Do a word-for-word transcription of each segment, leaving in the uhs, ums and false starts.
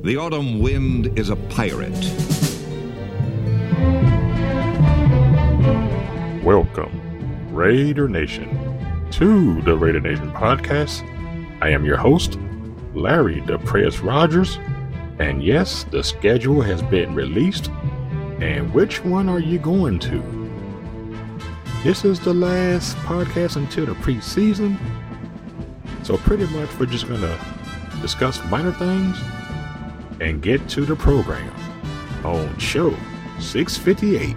The autumn wind is a pirate. Welcome, Raider Nation, to the Raider Nation podcast. I am your host, Larry the Press Rogers, and yes, the schedule has been released. And which one are you going to? This is the last podcast until the preseason, so pretty much we're just going to discuss minor things and get to the program on show six fifty-eight.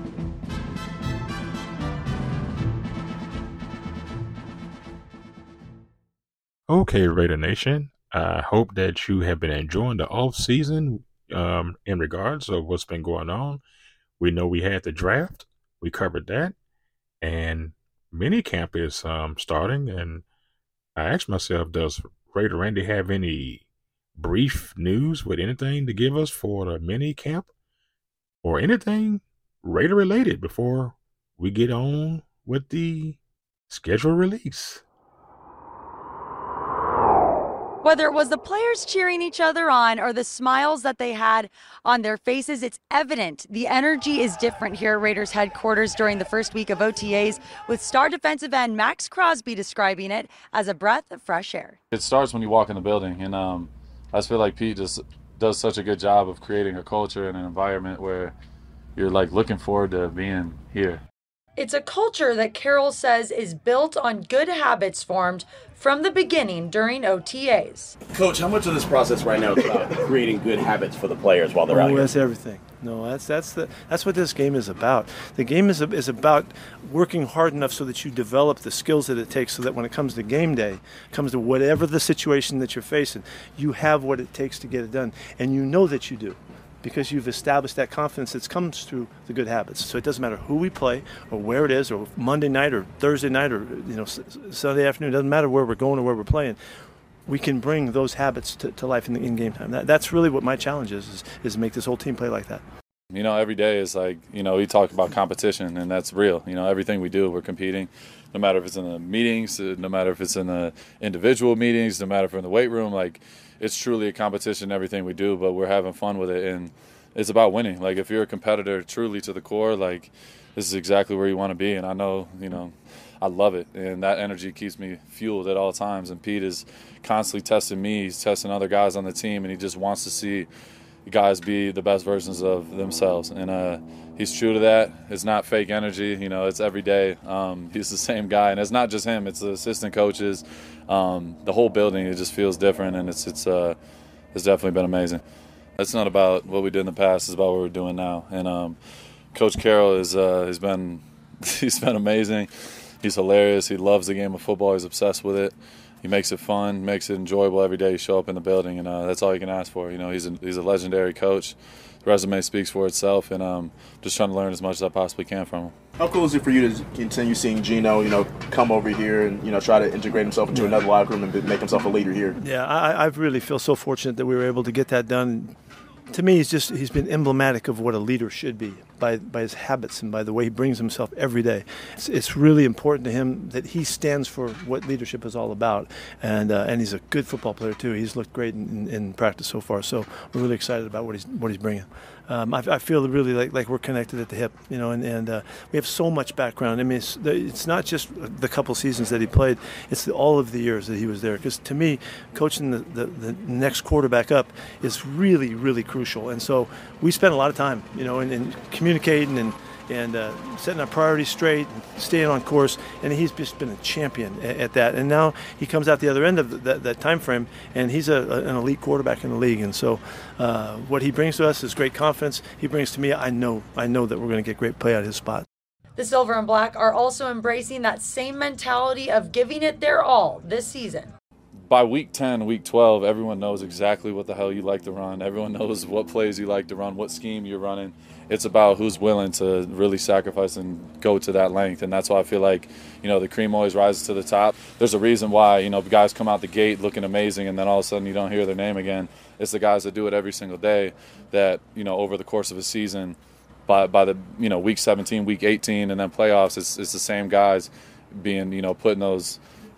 Okay, Raider Nation, I hope that you have been enjoying the off season um, in regards of what's been going on. We know we had the draft, we covered that, and minicamp is um, starting, and I asked myself, does Raider Randy have any brief news with anything to give us for the minicamp or anything Raider related before we get on with the schedule release? Whether it was the players cheering each other on or the smiles that they had on their faces, it's evident the energy is different here at Raiders headquarters during the first week of O T As, with star defensive end Max Crosby describing it as a breath of fresh air. It starts when you walk in the building, and um, I just feel like Pete just does such a good job of creating a culture and an environment where you're like looking forward to being here. It's a culture that Carroll says is built on good habits formed from the beginning during O T As. Coach, how much of this process right now is about creating good habits for the players while they're oh, out here? That's everything. No, that's that's the that's what this game is about. The game is is about working hard enough so that you develop the skills that it takes, so that when it comes to game day, comes to whatever the situation that you're facing, you have what it takes to get it done, and you know that you do, because you've established that confidence that comes through the good habits. So it doesn't matter who we play or where it is, or Monday night or Thursday night or you know Sunday afternoon. It doesn't matter where we're going or where we're playing. We can bring those habits to, to life in the in-game time. That, that's really what my challenge is, is, is to make this whole team play like that. You know, every day is like, you know, we talk about competition, and that's real. You know, everything we do, we're competing, no matter if it's in the meetings, no matter if it's in the individual meetings, no matter if we're in the weight room. Like, it's truly a competition, everything we do, but we're having fun with it, and it's about winning. Like, if you're a competitor truly to the core, like, this is exactly where you want to be, and I know, you know, I love it, and that energy keeps me fueled at all times, and Pete is constantly testing me. He's testing other guys on the team, and he just wants to see guys be the best versions of themselves, and uh, he's true to that. It's not fake energy, you know, it's every day. Um, he's the same guy, and it's not just him, it's the assistant coaches, um, the whole building. It just feels different, and it's it's uh, it's definitely been amazing. It's not about what we did in the past, it's about what we're doing now, and um, Coach Carroll is uh, has been he's been amazing. He's hilarious. He loves the game of football. He's obsessed with it. He makes it fun, makes it enjoyable every day you show up in the building, and uh, that's all you can ask for. You know, he's a, he's a legendary coach. The resume speaks for itself, and um, just trying to learn as much as I possibly can from him. How cool is it for you to continue seeing Gino, you know, come over here and, you know, try to integrate himself into another locker room and make himself a leader here? Yeah, I, I really feel so fortunate that we were able to get that done. To me, he's just he's been emblematic of what a leader should be by by his habits and by the way he brings himself every day. It's, it's really important to him that he stands for what leadership is all about, and uh, and he's a good football player too. He's looked great in, in, in practice so far, so we're really excited about what he's what he's bringing. Um, I, I feel really like, like we're connected at the hip, you know, and, and uh, we have so much background. I mean, it's, it's not just the couple seasons that he played, it's the, all of the years that he was there. Because to me, coaching the, the, the next quarterback up is really, really crucial. And so we spent a lot of time, you know, in, in communicating and and uh, setting our priorities straight, and staying on course, and he's just been a champion at, at that. And now he comes out the other end of the, that, that time frame, and he's a, a, an elite quarterback in the league. And so uh, what he brings to us is great confidence. He brings to me, I know, I know that we're going to get great play out of his spot. The Silver and Black are also embracing that same mentality of giving it their all this season. By week ten, week twelve, everyone knows exactly what the hell you like to run. Everyone knows what plays you like to run, what scheme you're running. It's about who's willing to really sacrifice and go to that length. And that's why I feel like, you know, the cream always rises to the top. There's a reason why, you know, guys come out the gate looking amazing and then all of a sudden you don't hear their name again. It's the guys that do it every single day that, you know, over the course of a season, by by the, you know, week seventeen, week eighteen, and then playoffs, it's, it's the same guys being, you know, putting those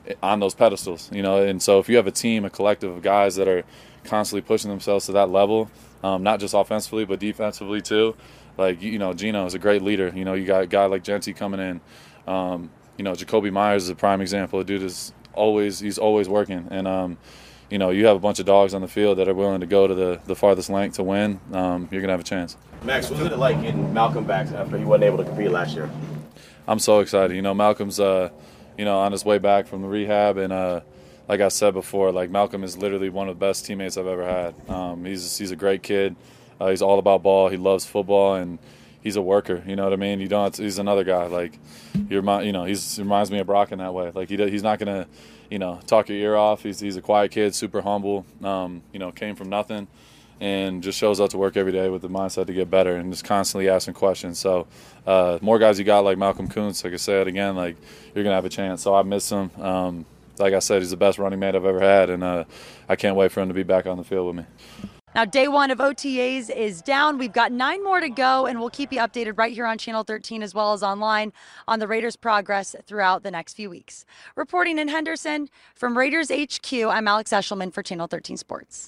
on those pedestals, you know. And so if you have a team, a collective of guys that are constantly pushing themselves to that level, um, not just offensively but defensively too, like, you know, Geno is a great leader. You know, you got a guy like Genty coming in. Um, you know, Jacoby Myers is a prime example. The dude is always he's always working, and um, you know, you have a bunch of dogs on the field that are willing to go to the, the farthest length to win. Um, you're gonna have a chance. Max, what was it like getting Malcolm back after he wasn't able to compete last year? I'm so excited. You know, Malcolm's uh, you know, on his way back from the rehab, and uh, like I said before, like Malcolm is literally one of the best teammates I've ever had. Um, he's he's a great kid. Uh, he's all about ball. He loves football, and he's a worker. You know what I mean? You don't. Have to, he's another guy. Like, you remind, you know, he's he reminds me of Brock in that way. Like he he's not gonna, you know, talk your ear off. He's he's a quiet kid, super humble. Um, you know, came from nothing, and just shows up to work every day with the mindset to get better, and just constantly asking questions. So, uh, more guys you got like Malcolm Kuntz. Like I said again, like you're gonna have a chance. So I miss him. Um, like I said, he's the best running mate I've ever had, and uh, I can't wait for him to be back on the field with me. Now, day one of O T As is down. We've got nine more to go, and we'll keep you updated right here on Channel thirteen as well as online on the Raiders' progress throughout the next few weeks. Reporting in Henderson from Raiders H Q, I'm Alex Eshelman for Channel thirteen Sports.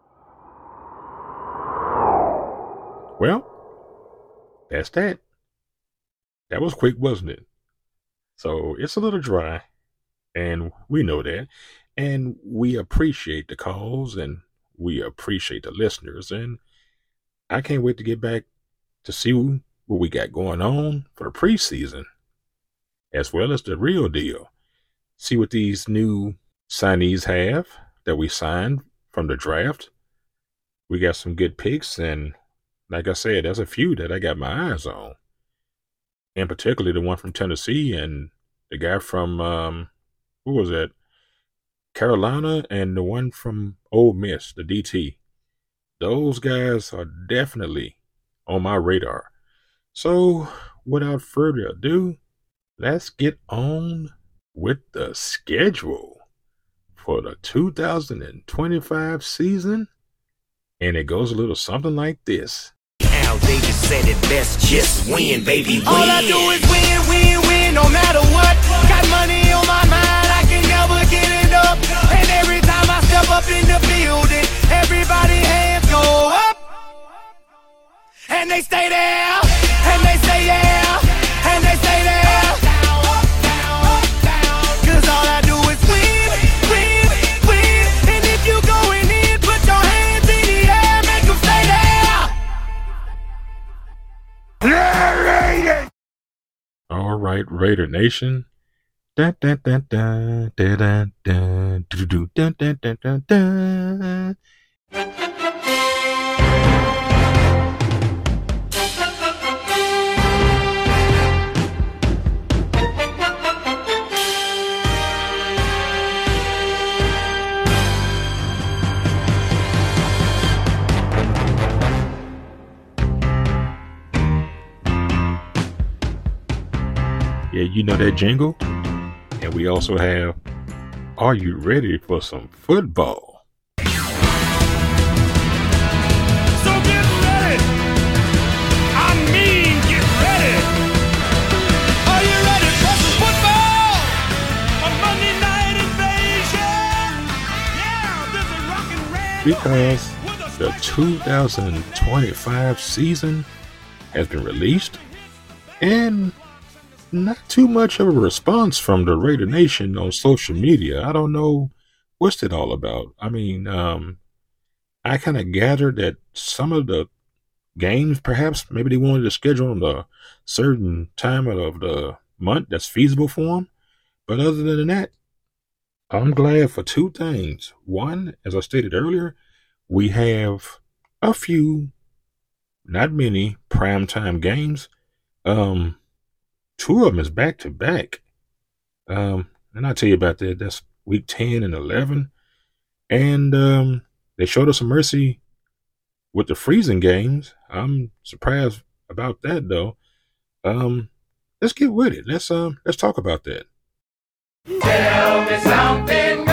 Well, that's that. That was quick, wasn't it? So it's a little dry, and we know that, and we appreciate the calls, and we appreciate the listeners, and I can't wait to get back to see what we got going on for the preseason, as well as the real deal. See what these new signees have that we signed from the draft. We got some good picks, and like I said, there's a few that I got my eyes on, and particularly the one from Tennessee and the guy from, um, who was that? Carolina, and the one from Ole Miss, the D T. Those guys are definitely on my radar. So, without further ado, let's get on with the schedule for the two thousand twenty-five season. And it goes a little something like this. Al Davis said it best, just win, baby, win. All I do is win, win, win, no matter what. Got money on my mind, I can never get it up. And every time I step up in the building, everybody hands go up. And they stay there, and they say yeah, and they stay there. Cause all I do is win, win, win. And if you going in, put your hands in the air, make them stay there. All right, Raider Nation. Da, da, da, da, da, da, da, do, do, da, da, da, da, da. Yeah, you know that jingle? And we also have, are you ready for some football? So get ready. I mean, get ready. Are you ready for some football? A Monday night invasion. Yeah, this is rock and roll. Because the two thousand twenty-five season has been released, and not too much of a response from the Raider Nation on social media. I don't know what's it all about. I mean, um, I kind of gathered that some of the games, perhaps, maybe they wanted to schedule on a certain time of the month that's feasible for them. But other than that, I'm glad for two things. One, as I stated earlier, we have a few, not many, primetime games. Um, Two of them is back to back. Um, and I'll tell you about that. That's week ten and eleven. And um, they showed us some mercy with the freezing games. I'm surprised about that, though. Um, let's get with it. Let's um, let's talk about that. Tell me something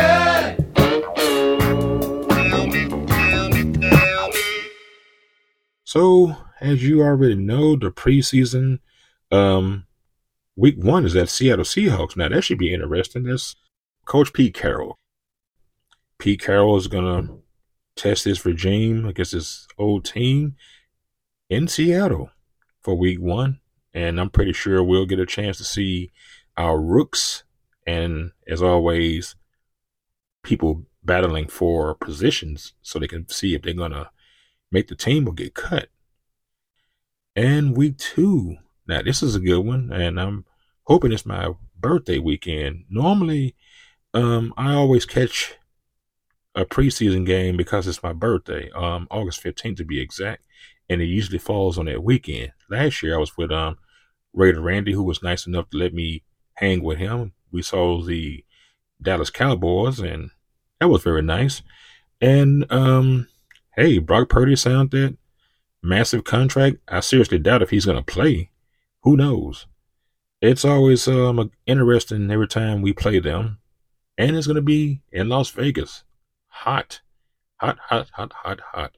good. So, as you already know, the preseason, um, week one is at Seattle Seahawks. Now, that should be interesting. That's Coach Pete Carroll. Pete Carroll is going to test his regime against his old team in Seattle for week one. And I'm pretty sure we'll get a chance to see our rooks and, as always, people battling for positions so they can see if they're going to make the team or get cut. And week two, now this is a good one, and I'm hoping it's my birthday weekend. Normally, um, I always catch a preseason game because it's my birthday, um, August fifteenth to be exact, and it usually falls on that weekend. Last year I was with um Raider Randy, who was nice enough to let me hang with him. We saw the Dallas Cowboys, and that was very nice. And um, hey, Brock Purdy signed that massive contract. I seriously doubt if he's going to play. Who knows? It's always um interesting every time we play them, and it's going to be in Las Vegas. Hot, hot, hot, hot, hot, hot.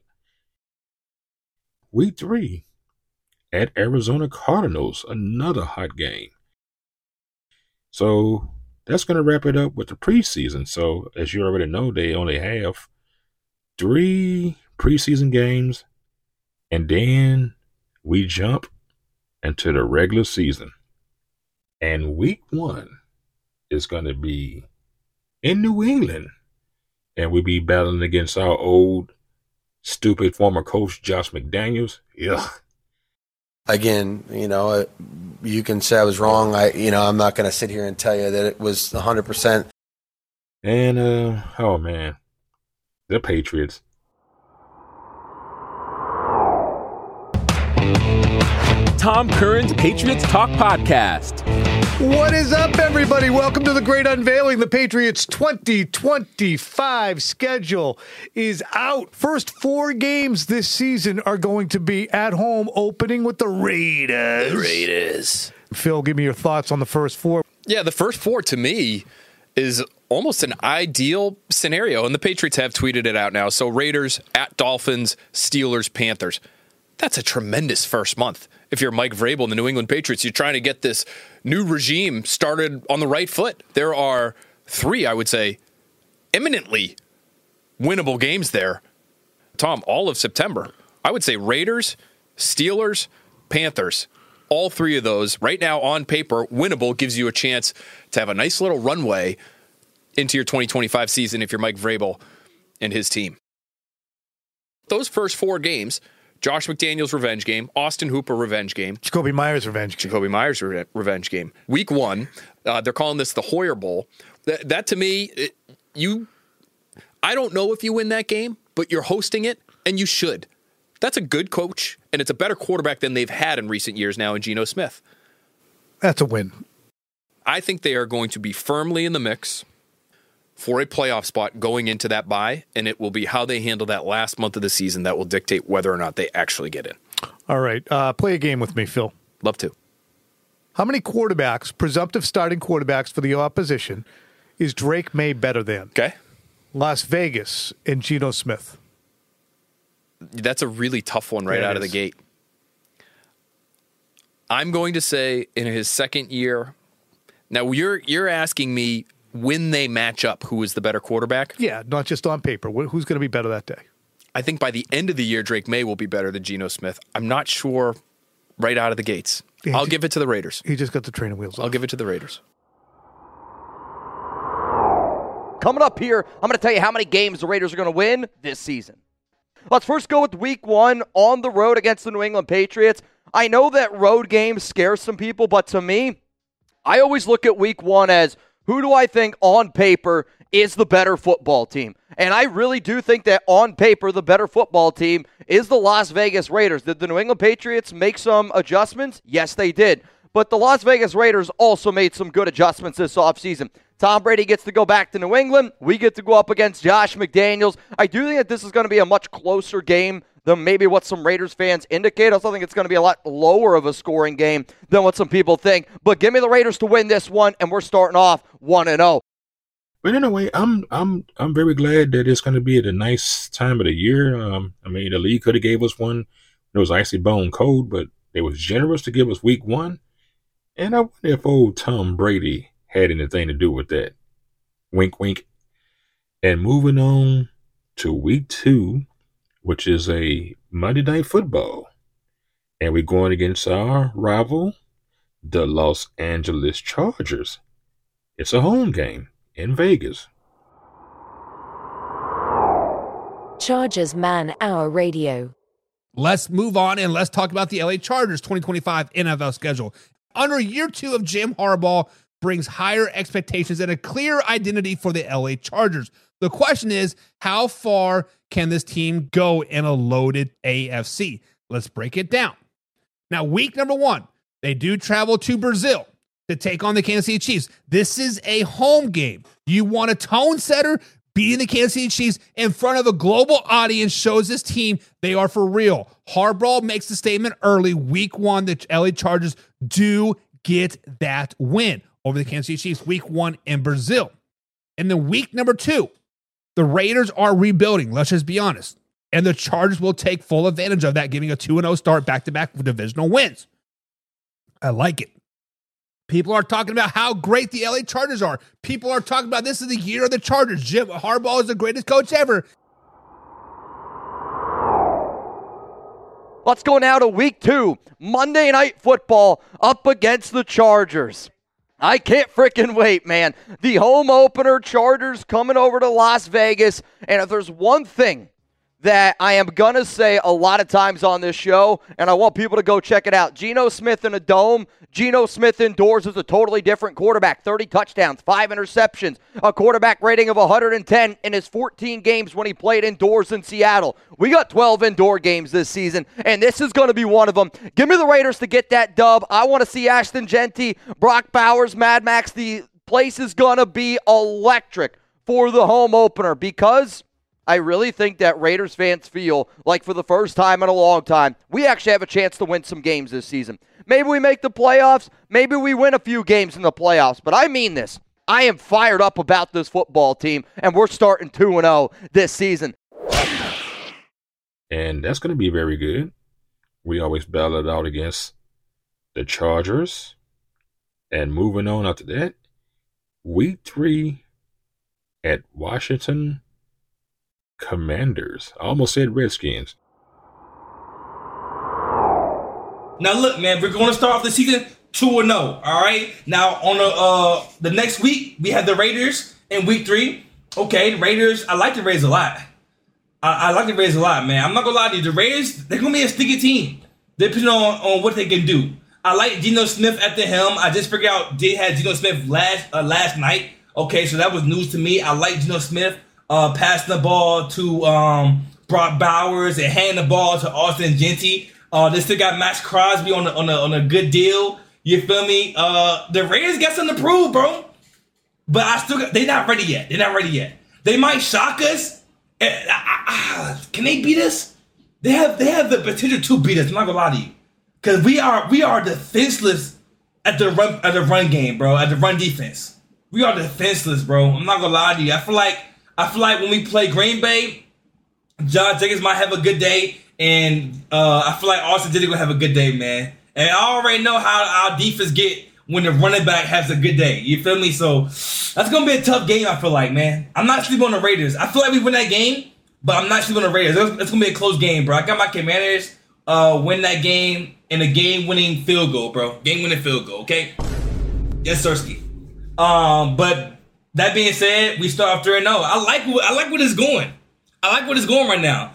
Week three at Arizona Cardinals, another hot game. So that's going to wrap it up with the preseason. So as you already know, they only have three preseason games, and then we jump into the regular season. And week one is going to be in New England. And we'll be battling against our old, stupid former coach, Josh McDaniels. Yeah. Again, you know, you can say I was wrong. I, you know, I'm not going to sit here and tell you that it was one hundred percent. And, uh, oh, man, the Patriots. Tom Curran's Patriots Talk Podcast. What is up, everybody? Welcome to the great unveiling. The Patriots twenty twenty-five schedule is out. First four games this season are going to be at home, opening with the Raiders. The Raiders. Phil, give me your thoughts on the first four. Yeah, the first four to me is almost an ideal scenario, and the Patriots have tweeted it out now. So Raiders, at Dolphins, Steelers, Panthers. That's a tremendous first month. If you're Mike Vrabel and the New England Patriots, you're trying to get this new regime started on the right foot. There are three, I would say, eminently winnable games there. Tom, all of September, I would say Raiders, Steelers, Panthers. All three of those, right now on paper, winnable, gives you a chance to have a nice little runway into your twenty twenty-five season if you're Mike Vrabel and his team. Those first four games, Josh McDaniels revenge game, Austin Hooper revenge game, Jacoby Myers revenge game. Jacoby Myers re- revenge game. Week one, uh, they're calling this the Hoyer Bowl. That, that to me, it, you, I don't know if you win that game, but you're hosting it, and you should. That's a good coach, and it's a better quarterback than they've had in recent years now in Geno Smith. That's a win. I think they are going to be firmly in the mix for a playoff spot going into that bye, and it will be how they handle that last month of the season that will dictate whether or not they actually get in. All right. Uh, play a game with me, Phil. Love to. How many quarterbacks, presumptive starting quarterbacks for the opposition, is Drake May better than? Okay. Las Vegas and Geno Smith. That's a really tough one right Yeah, out of is. the gate. I'm going to say in his second year. Now, you're you're asking me when they match up, who is the better quarterback? Yeah, not just on paper. Wh- Who's going to be better that day? I think by the end of the year, Drake May will be better than Geno Smith. I'm not sure right out of the gates. Yeah, I'll ju- give it to the Raiders. He just got the training wheels off. I'll give it to the Raiders. Coming up here, I'm going to tell you how many games the Raiders are going to win this season. Let's first go with week one on the road against the New England Patriots. I know that road games scare some people, but to me, I always look at week one as who do I think on paper is the better football team? And I really do think that on paper, the better football team is the Las Vegas Raiders. Did the New England Patriots make some adjustments? Yes, they did. But the Las Vegas Raiders also made some good adjustments this offseason. Tom Brady gets to go back to New England. We get to go up against Josh McDaniels. I do think that this is going to be a much closer game than maybe what some Raiders fans indicate. I also think it's going to be a lot lower of a scoring game than what some people think. But give me the Raiders to win this one, and we're starting off one and oh. But in a way, I'm I'm I'm very glad that it's going to be at a nice time of the year. Um, I mean, the league could have gave us one. It was icy bone cold, but they was generous to give us week one. And I wonder if old Tom Brady had anything to do with that. Wink, wink. And moving on to week two, which is a Monday Night Football. And we're going against our rival, the Los Angeles Chargers. It's a home game in Vegas. Chargers Man Hour Radio. Let's move on and let's talk about the L A Chargers twenty twenty-five N F L schedule. Under year two of Jim Harbaugh brings higher expectations and a clear identity for the L A Chargers. The question is, how far can this team go in a loaded A F C? Let's break it down. Now, week number one, they do travel to Brazil to take on the Kansas City Chiefs. This is a home game. You want a tone setter? Beating the Kansas City Chiefs in front of a global audience shows this team they are for real. Harbaugh makes the statement early, week one, the L A Chargers do get that win over the Kansas City Chiefs, week one in Brazil. And then week number two, the Raiders are rebuilding, let's just be honest. And the Chargers will take full advantage of that, giving a two and oh start back-to-back with divisional wins. I like it. People are talking about how great the L A Chargers are. People are talking about this is the year of the Chargers. Jim Harbaugh is the greatest coach ever. Let's go now to week two. Monday Night Football up against the Chargers. I can't freaking wait, man. The home opener, Chargers coming over to Las Vegas. And if there's one thing that I am going to say a lot of times on this show, and I want people to go check it out. Geno Smith in a dome. Geno Smith indoors is a totally different quarterback. thirty touchdowns, five interceptions, a quarterback rating of one hundred ten in his fourteen games when he played indoors in Seattle. We got twelve indoor games this season, and this is going to be one of them. Give me the Raiders to get that dub. I want to see Ashton Genty, Brock Bowers, Mad Max. The place is going to be electric for the home opener because I really think that Raiders fans feel like for the first time in a long time, we actually have a chance to win some games this season. Maybe we make the playoffs. Maybe we win a few games in the playoffs. But I mean this. I am fired up about this football team, and we're starting two and oh this season. And that's going to be very good. We always battle it out against the Chargers. And moving on after that, week three at Washington Commanders. I almost said Redskins. Now look, man, we're going to start off the season two and oh, all right? Now on the uh, the next week, we have the Raiders in week three. Okay, the Raiders, I like the Raiders a lot. I, I like the Raiders a lot, man. I'm not going to lie to you. The Raiders, they're going to be a sticky team, depending on, on what they can do. I like Geno Smith at the helm. I just figured out they had Geno Smith last uh, last night. Okay, so that was news to me. I like Geno Smith. Uh, passing the ball to um, Brock Bowers and handing the ball to Austin Genty. Uh, they still got Max Crosby on a, on a, on a good deal. You feel me? Uh, the Raiders got something to prove, bro. But I still got, they're not ready yet. They're not ready yet. They might shock us. Uh, uh, can they beat us? They have they have the potential to beat us. I'm not gonna lie to you, because we are we are defenseless at the run at the run game, bro. At the run defense, we are defenseless, bro. I'm not gonna lie to you. I feel like. I feel like when we play Green Bay, John Jenkins might have a good day, and uh, I feel like Austin Genty will have a good day, man. And I already know how our defense get when the running back has a good day. You feel me? So that's going to be a tough game, I feel like, man. I'm not sleeping on the Raiders. I feel like we win that game, but I'm not sleeping on the Raiders. It's, it's going to be a close game, bro. I got my Commanders uh, win that game in a game-winning field goal, bro. Game-winning field goal, okay? Yes, Sirski. Um, but... That being said, we start off three and oh. I like I like where it's going. I like where it's going right now.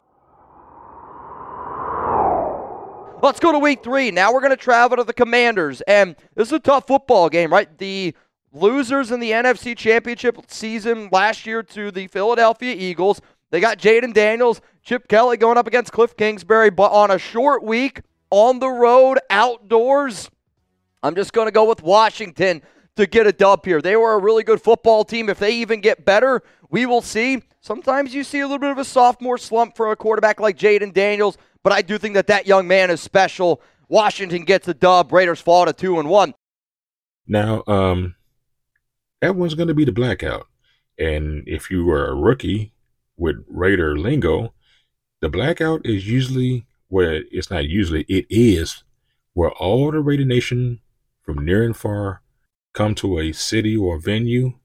Let's go to week three. Now we're going to travel to the Commanders. And this is a tough football game, right? The losers in the N F C Championship season last year to the Philadelphia Eagles. They got Jaden Daniels, Chip Kelly going up against Cliff Kingsbury. But on a short week, on the road, outdoors, I'm just going to go with Washington to get a dub here. They were a really good football team. If they even get better, we will see. Sometimes you see a little bit of a sophomore slump for a quarterback like Jaden Daniels, but I do think that that young man is special. Washington gets a dub. Raiders fall to two and one. Now, um, everyone's going to be the blackout. And if you were a rookie with Raider lingo, the blackout is usually, well, it's not usually, it is where all the Raider Nation from near and far come to a city or venue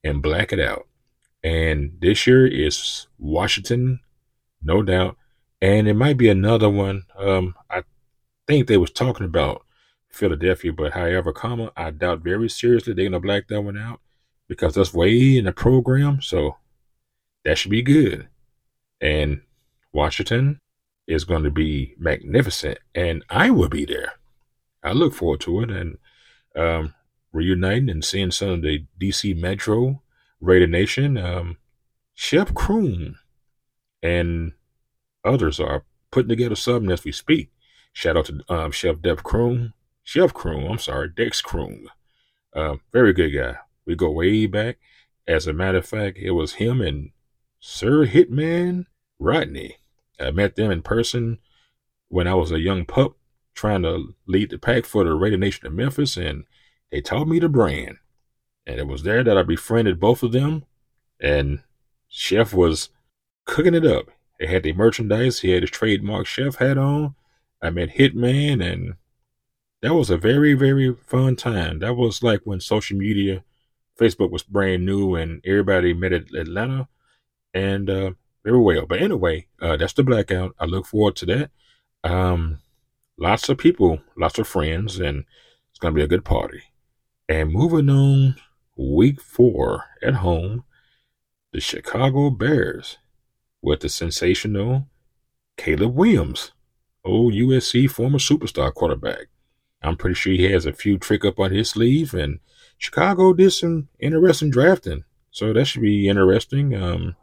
and black it out. And this year is Washington, no doubt. And it might be another one. Um, I think they was talking about Philadelphia, but however, comma, I doubt very seriously they're going to black that one out because that's way in the program. So that should be good. And Washington is going to be magnificent. And I will be there. I look forward to it. And um, reuniting and seeing some of the D C Metro Raider Nation, um, Chef Kroom and others are putting together something as we speak. Shout out to um, Chef Dev Kroom, Chef Kroom, I'm sorry, Dex Kroom. Uh, very good guy. We go way back. As a matter of fact, it was him and Sir Hitman Rodney. I met them in person when I was a young pup trying to lead the pack for the Raider Nation of Memphis, and they taught me the brand. And it was there that I befriended both of them. And Chef was cooking it up. He had the merchandise. He had his trademark chef hat on. I met Hitman, and that was a very, very fun time. That was like when social media, Facebook was brand new, and everybody met at Atlanta, and uh, very well. But anyway, uh, that's the blackout. I look forward to that. Um, lots of people, lots of friends, and it's going to be a good party. And moving on, week four at home, the Chicago Bears with the sensational Caleb Williams, old U S C former superstar quarterback. I'm pretty sure he has a few trick up on his sleeve, and Chicago did some interesting drafting, so that should be interesting. Um,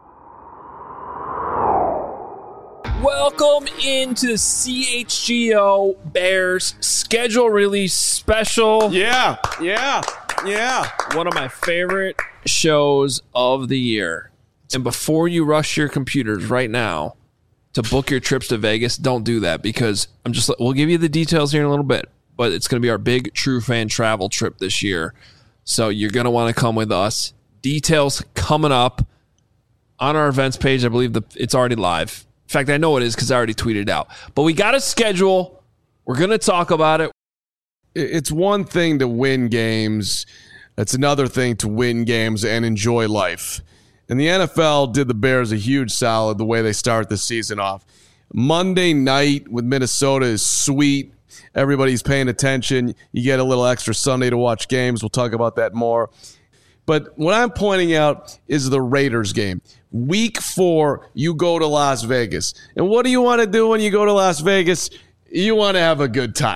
Welcome into the C H G O Bears schedule release special. Yeah, yeah, yeah. One of my favorite shows of the year. And before you rush your computers right now to book your trips to Vegas, don't do that, because I'm just we'll give you the details here in a little bit, but it's going to be our big True Fan travel trip this year. So you're going to want to come with us. Details coming up on our events page. I believe the, it's already live. In fact, I know it is because I already tweeted it out. But we got a schedule. We're going to talk about it. It's one thing to win games. It's another thing to win games and enjoy life. And the N F L did the Bears a huge solid the way they start the season off. Monday night with Minnesota is sweet. Everybody's paying attention. You get a little extra Sunday to watch games. We'll talk about that more. But what I'm pointing out is the Raiders game. Week four, you go to Las Vegas. And what do you want to do when you go to Las Vegas? You want to have a good time.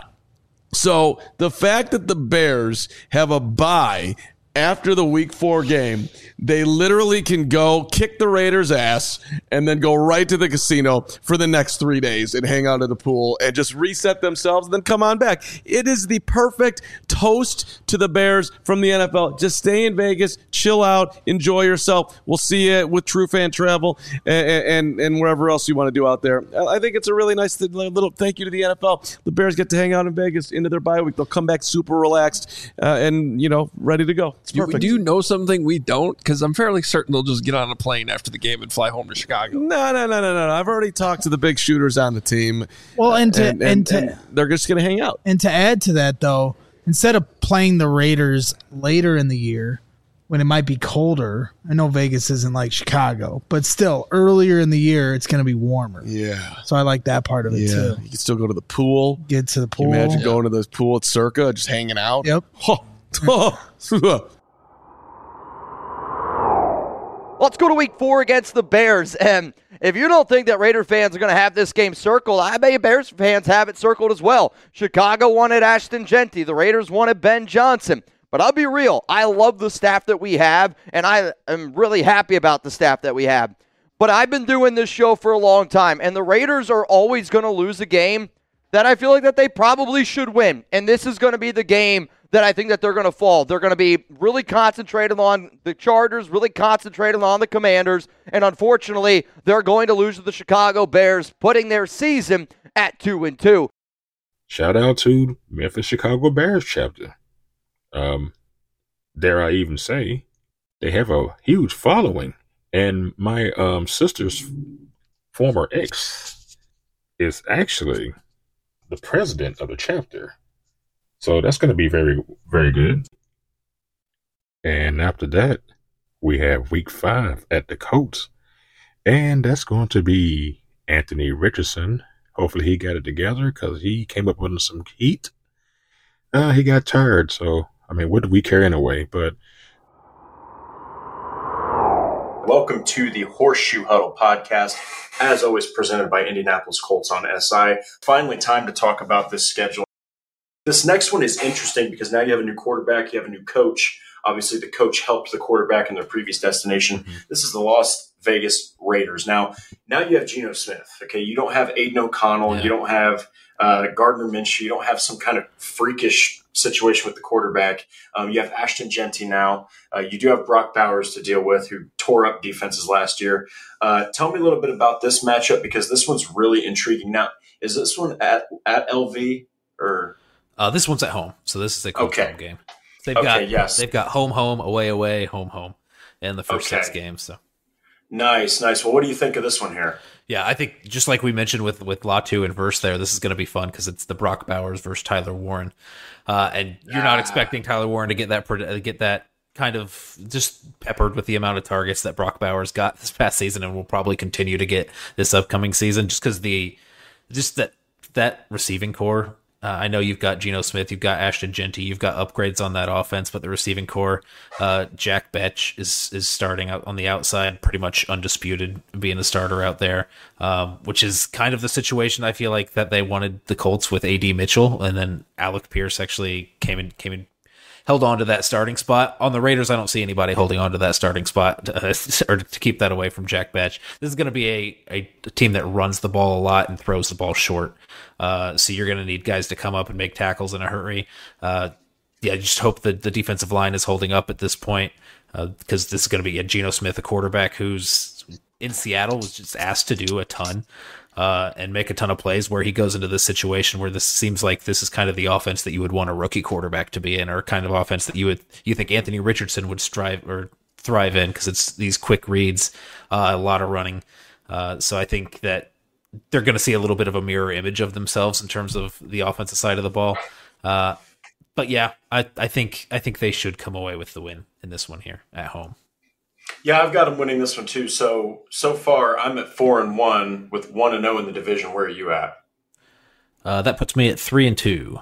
So the fact that the Bears have a bye after the week four game, they literally can go kick the Raiders' ass and then go right to the casino for the next three days and hang out at the pool and just reset themselves and then come on back. It is the perfect toast to the Bears from the N F L. Just stay in Vegas, chill out, enjoy yourself. We'll see you with True Fan Travel and, and, and wherever else you want to do out there. I think it's a really nice little thank you to the N F L. The Bears get to hang out in Vegas into their bye week. They'll come back super relaxed uh, and, you know, ready to go. It's perfect. Do you know something we don't? Because I'm fairly certain they'll just get on a plane after the game and fly home to Chicago. No, no, no, no, no. I've already talked to the big shooters on the team. Well, and to and, and, and, to and they're just going to hang out. And to add to that, though, instead of playing the Raiders later in the year when it might be colder, I know Vegas isn't like Chicago, but still earlier in the year it's going to be warmer. Yeah. So I like that part of it yeah. too. You can still go to the pool. Get to the pool. Can you imagine yeah. going to the pool at Circa, just hanging out. Yep. Let's go to week four against the Bears. And if you don't think that Raider fans are going to have this game circled, I bet Bears fans have it circled as well. Chicago wanted Ashton Genty. The Raiders wanted Ben Johnson. But I'll be real. I love the staff that we have, and I am really happy about the staff that we have. But I've been doing this show for a long time, and the Raiders are always going to lose a game that I feel like that they probably should win. And this is going to be the game that I think that they're going to fall. They're going to be really concentrated on the Chargers, really concentrated on the Commanders, and unfortunately, they're going to lose to the Chicago Bears, putting their season at two and two. Shout out to Memphis Chicago Bears chapter. Um, dare I even say, they have a huge following, and my um sister's former ex is actually the president of the chapter. So that's going to be very, very good. And after that, we have week five at the Colts. And that's going to be Anthony Richardson. Hopefully he got it together because he came up with some heat. Uh, he got tired. So, I mean, what did we carry away? But welcome to the Horseshoe Huddle podcast, as always presented by Indianapolis Colts on S I. Finally, time to talk about this schedule. This next one is interesting because now you have a new quarterback, you have a new coach. Obviously, the coach helped the quarterback in their previous destination. Mm-hmm. This is the Las Vegas Raiders. Now, now you have Geno Smith. Okay, you don't have Aiden O'Connell. Yeah. You don't have uh, Gardner Minshew. You don't have some kind of freakish situation with the quarterback. Um, you have Ashton Jeanty now. Uh, you do have Brock Bowers to deal with, who tore up defenses last year. Uh, tell me a little bit about this matchup because this one's really intriguing. Now, is this one at at L V or? Uh, this one's at home, so this is a Colts okay. home game. They've okay, got yes. they've got home, home, away, away, home, home, in the first okay. six games. So nice, nice. Well, what do you think of this one here? Yeah, I think just like we mentioned with with Latu and Verse there, this is going to be fun because it's the Brock Bowers versus Tyler Warren, uh, and you're not expecting Tyler Warren to get that get that kind of just peppered with the amount of targets that Brock Bowers got this past season, and will probably continue to get this upcoming season, just because the just that that receiving core. Uh, I know you've got Geno Smith, you've got Ashton Jeanty, you've got upgrades on that offense, but the receiving core, uh, Jack Betch is is starting out on the outside, pretty much undisputed, being the starter out there, um, which is kind of the situation I feel like that they wanted the Colts with A D Mitchell, and then Alec Pierce actually came in, came in, held on to that starting spot. On the Raiders, I don't see anybody holding on to that starting spot uh, or to keep that away from Jack Betch. This is going to be a, a, a team that runs the ball a lot and throws the ball short. Uh, so you're going to need guys to come up and make tackles in a hurry. Uh, yeah, just hope that the defensive line is holding up at this point because uh, this is going to be a Geno Smith, a quarterback who's in Seattle, was just asked to do a ton. Uh, and make a ton of plays, where he goes into this situation where this seems like this is kind of the offense that you would want a rookie quarterback to be in, or kind of offense that you would you think Anthony Richardson would strive or thrive in, because it's these quick reads, uh, a lot of running. Uh, so I think that they're going to see a little bit of a mirror image of themselves in terms of the offensive side of the ball. Uh, but yeah, I, I think I think they should come away with the win in this one here at home. Yeah, I've got them winning this one too. So so far, I'm at four and one with one and zero in the division. Where are you at? Uh, that puts me at three and two.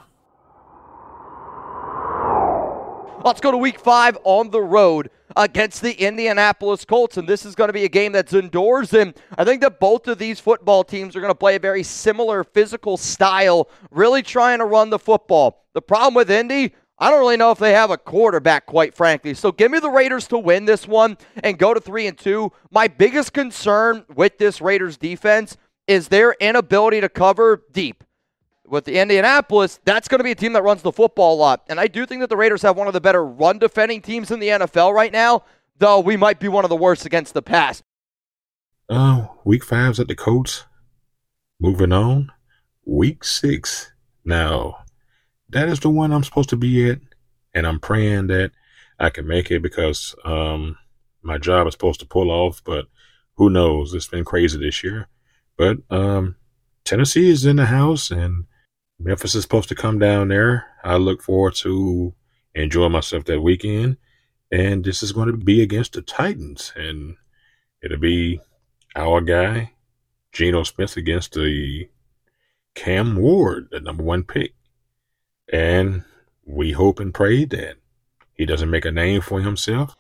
Let's go to week five on the road against the Indianapolis Colts, and this is going to be a game that's indoors, and I think that both of these football teams are going to play a very similar physical style, really trying to run the football. The problem with Indy, I don't really know if they have a quarterback, quite frankly. So give me the Raiders to win this one and go to three and two. My biggest concern with this Raiders defense is their inability to cover deep. With the Indianapolis, that's going to be a team that runs the football a lot. And I do think that the Raiders have one of the better run defending teams in the N F L right now, though we might be one of the worst against the pass. Uh, week five's at the Colts. Moving on. Week six. Now, that is the one I'm supposed to be at, and I'm praying that I can make it because um, my job is supposed to pull off, but who knows? It's been crazy this year. But um, Tennessee is in the house, and Memphis is supposed to come down there. I look forward to enjoy myself that weekend, and this is going to be against the Titans, and it'll be our guy, Geno Smith, against the Cam Ward, the number one pick. And we hope and pray that he doesn't make a name for himself.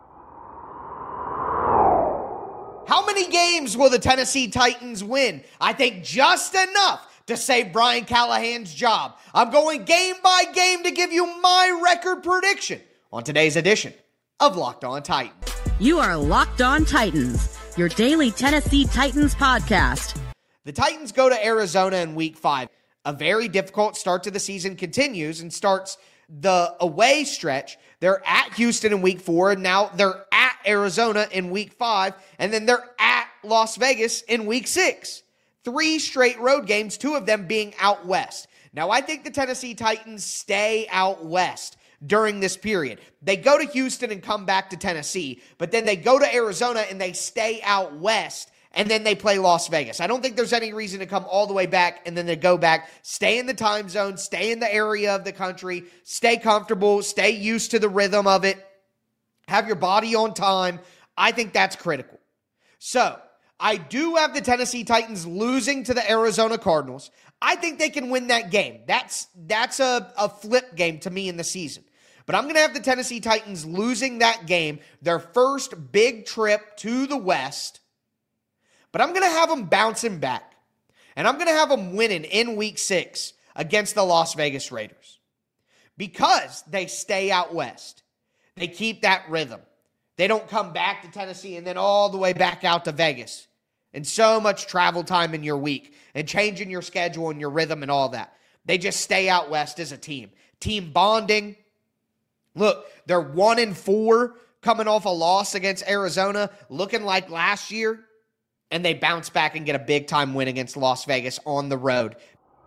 How many games will the Tennessee Titans win? I think just enough to save Brian Callahan's job. I'm going game by game to give you my record prediction on today's edition of Locked On Titans. You are Locked On Titans, your daily Tennessee Titans podcast. The Titans go to Arizona in week five. A very difficult start to the season continues and starts the away stretch. They're at Houston in week four, and now they're at Arizona in week five, and then they're at Las Vegas in week six. Three straight road games, two of them being out west. Now, I think the Tennessee Titans stay out west during this period. They go to Houston and come back to Tennessee, but then they go to Arizona and they stay out west, and then they play Las Vegas. I don't think there's any reason to come all the way back and then they go back, stay in the time zone, stay in the area of the country, stay comfortable, stay used to the rhythm of it. have your body on time. I think that's critical. So I do have the Tennessee Titans losing to the Arizona Cardinals. I think they can win that game. That's that's a, a flip game to me in the season. But I'm going to have the Tennessee Titans losing that game, their first big trip to the West. But I'm going to have them bouncing back. And I'm going to have them winning in week six against the Las Vegas Raiders. Because they stay out west. They keep that rhythm. They don't come back to Tennessee and then all the way back out to Vegas. And so much travel time in your week and changing your schedule and your rhythm and all that. They just stay out west as a team. Team bonding. Look, they're one and four coming off a loss against Arizona, looking like last year. And they bounce back and get a big-time win against Las Vegas on the road.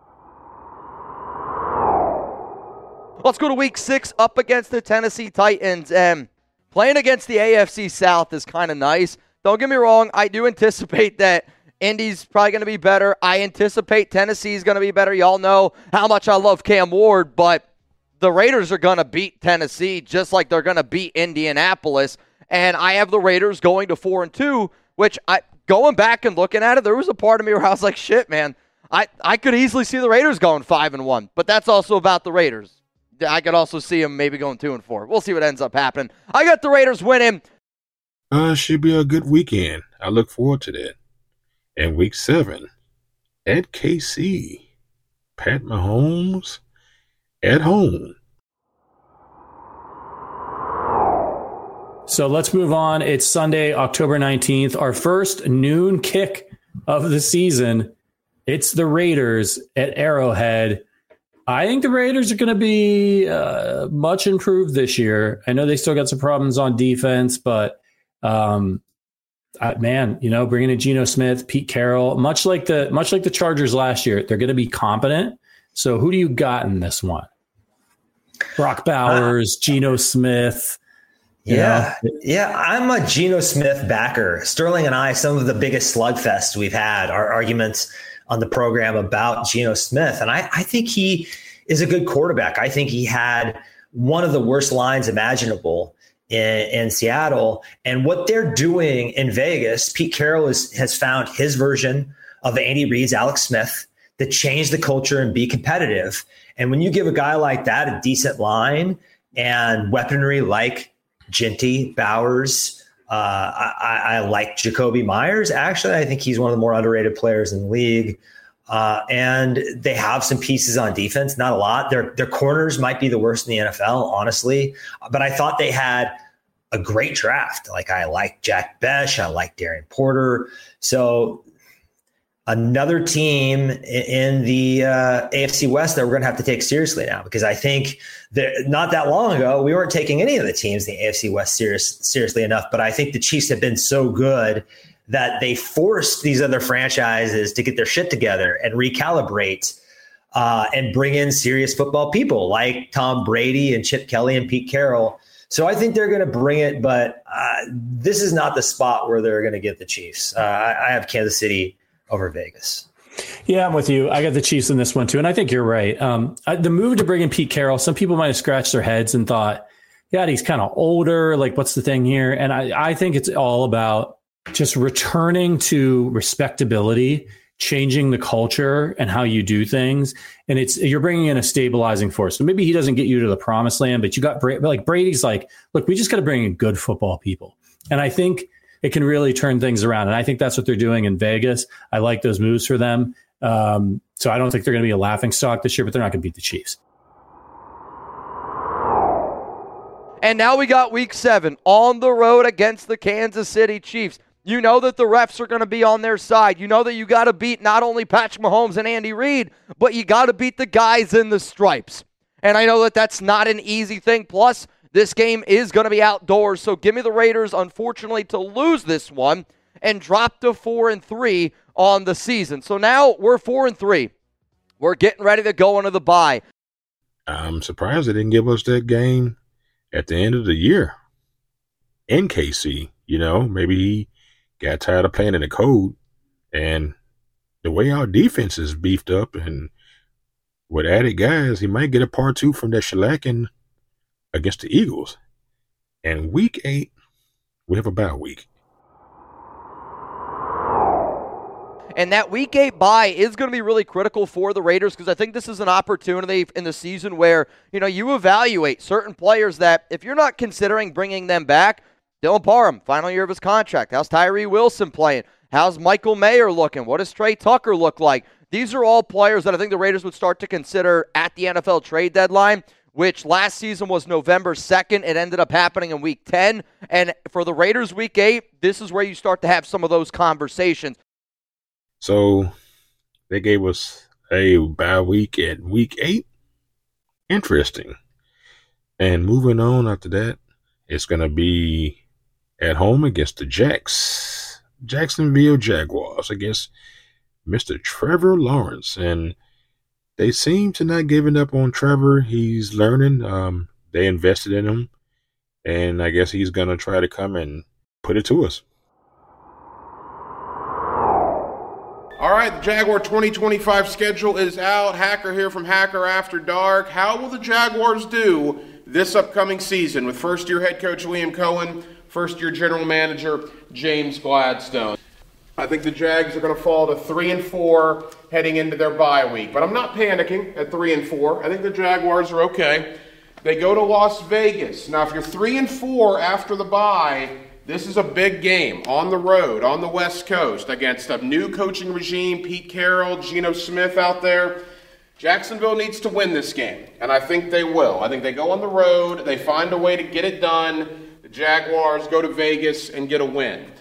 Let's go to week six up against the Tennessee Titans. Um, playing against the A F C South is kind of nice. Don't get me wrong. I do anticipate that Indy's probably going to be better. I anticipate Tennessee's going to be better. Y'all know how much I love Cam Ward, but the Raiders are going to beat Tennessee just like they're going to beat Indianapolis. And I have the Raiders going to four and two, which I going back and looking at it, there was a part of me where I was like, shit, man, I, I could easily see the Raiders going five and one, but that's also about the Raiders. I could also see them maybe going two and four. We'll see what ends up happening. I got the Raiders winning. Uh, should be a good weekend. I look forward to that. And week seven at K C, Pat Mahomes at home. So let's move on. It's Sunday, October nineteenth, our first noon kick of the season. It's the Raiders at Arrowhead. I think the Raiders are going to be uh, much improved this year. I know they still got some problems on defense, but um, I, man, you know, bringing in Geno Smith, Pete Carroll, much like the much like the Chargers last year, they're going to be competent. So who do you got in this one? Brock Bowers, uh, Geno Smith. Yeah, know? yeah, I'm a Geno Smith backer. Sterling and I, some of the biggest slugfests we've had are arguments on the program about Geno Smith. And I, I think he is a good quarterback. I think he had one of the worst lines imaginable in, in Seattle. And what they're doing in Vegas, Pete Carroll is, has found his version of Andy Reid's Alex Smith to change the culture and be competitive. And when you give a guy like that a decent line and weaponry like Ginty, Bowers, Uh, I, I like Jacoby Myers. Actually, I think he's one of the more underrated players in the league. Uh, and they have some pieces on defense, not a lot. Their their corners might be the worst in the N F L, honestly. But I thought they had a great draft. Like I like Jack Besh, I like Darren Porter. So another team in the uh, A F C West that we're going to have to take seriously now, because I think that not that long ago, we weren't taking any of the teams in the A F C West serious, seriously enough. But I think the Chiefs have been so good that they forced these other franchises to get their shit together and recalibrate uh, and bring in serious football people like Tom Brady and Chip Kelly and Pete Carroll. So I think they're going to bring it, but uh, this is not the spot where they're going to get the Chiefs. Uh, I, I have Kansas City over Vegas. Yeah, I'm with you. I got the Chiefs in this one too. And I think you're right. Um, I, the move to bring in Pete Carroll, some people might have scratched their heads and thought, yeah, he's kind of older. Like, what's the thing here? And I, I think it's all about just returning to respectability, changing the culture and how you do things. And it's, you're bringing in a stabilizing force. So maybe he doesn't get you to the promised land, but you got Brady, like Brady's like, look, we just got to bring in good football people. And I think it can really turn things around. And I think that's what they're doing in Vegas. I like those moves for them. Um, so I don't think they're going to be a laughing stock this year, but they're not going to beat the Chiefs. And now we got week seven on the road against the Kansas City Chiefs. You know that the refs are going to be on their side. You know that you got to beat not only Patrick Mahomes and Andy Reid, but you got to beat the guys in the stripes. And I know that that's not an easy thing. Plus, this game is going to be outdoors, so give me the Raiders, unfortunately, to lose this one and drop to four and three on the season. So now we're four and three. We're getting ready to go into the bye. I'm surprised they didn't give us that game at the end of the year in K C. You know, maybe he got tired of playing in the cold, and the way our defense is beefed up and with added guys, he might get a part two from that shellacking against the Eagles. And week eight, we have a bye week. And that week eight bye is going to be really critical for the Raiders because I think this is an opportunity in the season where, you know, you evaluate certain players that if you're not considering bringing them back, Dylan Parham, final year of his contract. How's Tyree Wilson playing? How's Michael Mayer looking? What does Trey Tucker look like? These are all players that I think the Raiders would start to consider at the N F L trade deadline, which last season was November second. It ended up happening in week ten. And for the Raiders week eight, this is where you start to have some of those conversations. So they gave us a bye week at week eight. Interesting. And moving on after that, it's going to be at home against the Jacks, Jacksonville Jaguars against Mister Trevor Lawrence. And they seem to not giving up on Trevor. He's learning. Um, they invested in him. And I guess he's going to try to come and put it to us. All right, the Jaguar twenty twenty-five schedule is out. Hacker here from Hacker After Dark. How will the Jaguars do this upcoming season with first-year head coach Liam Cohen, first-year general manager James Gladstone? I think the Jags are going to fall to three and four heading into their bye week, but I'm not panicking at three and four. I think the Jaguars are okay. They go to Las Vegas. Now, if you're three and four after the bye, this is a big game on the road, on the West Coast, against a new coaching regime, Pete Carroll, Geno Smith out there. Jacksonville needs to win this game, and I think they will. I think they go on the road, they find a way to get it done. The Jaguars go to Vegas and get a win.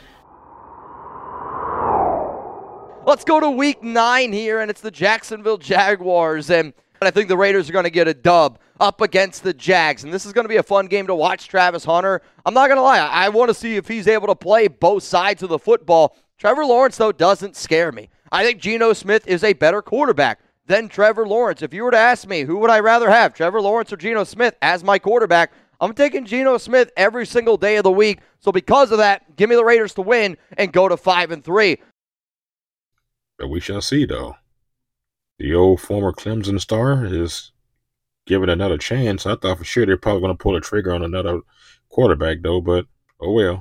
Let's go to week nine here, and it's the Jacksonville Jaguars, and I think the Raiders are going to get a dub up against the Jags, and this is going to be a fun game to watch Travis Hunter. I'm not going to lie, I, I want to see if he's able to play both sides of the football. Trevor Lawrence, though, doesn't scare me. I think Geno Smith is a better quarterback than Trevor Lawrence. If you were to ask me, who would I rather have, Trevor Lawrence or Geno Smith as my quarterback, I'm taking Geno Smith every single day of the week. So because of that, give me the Raiders to win and go to five and three. But we shall see, though. The old former Clemson star is given another chance. I thought for sure they're probably going to pull a trigger on another quarterback, though, but oh well.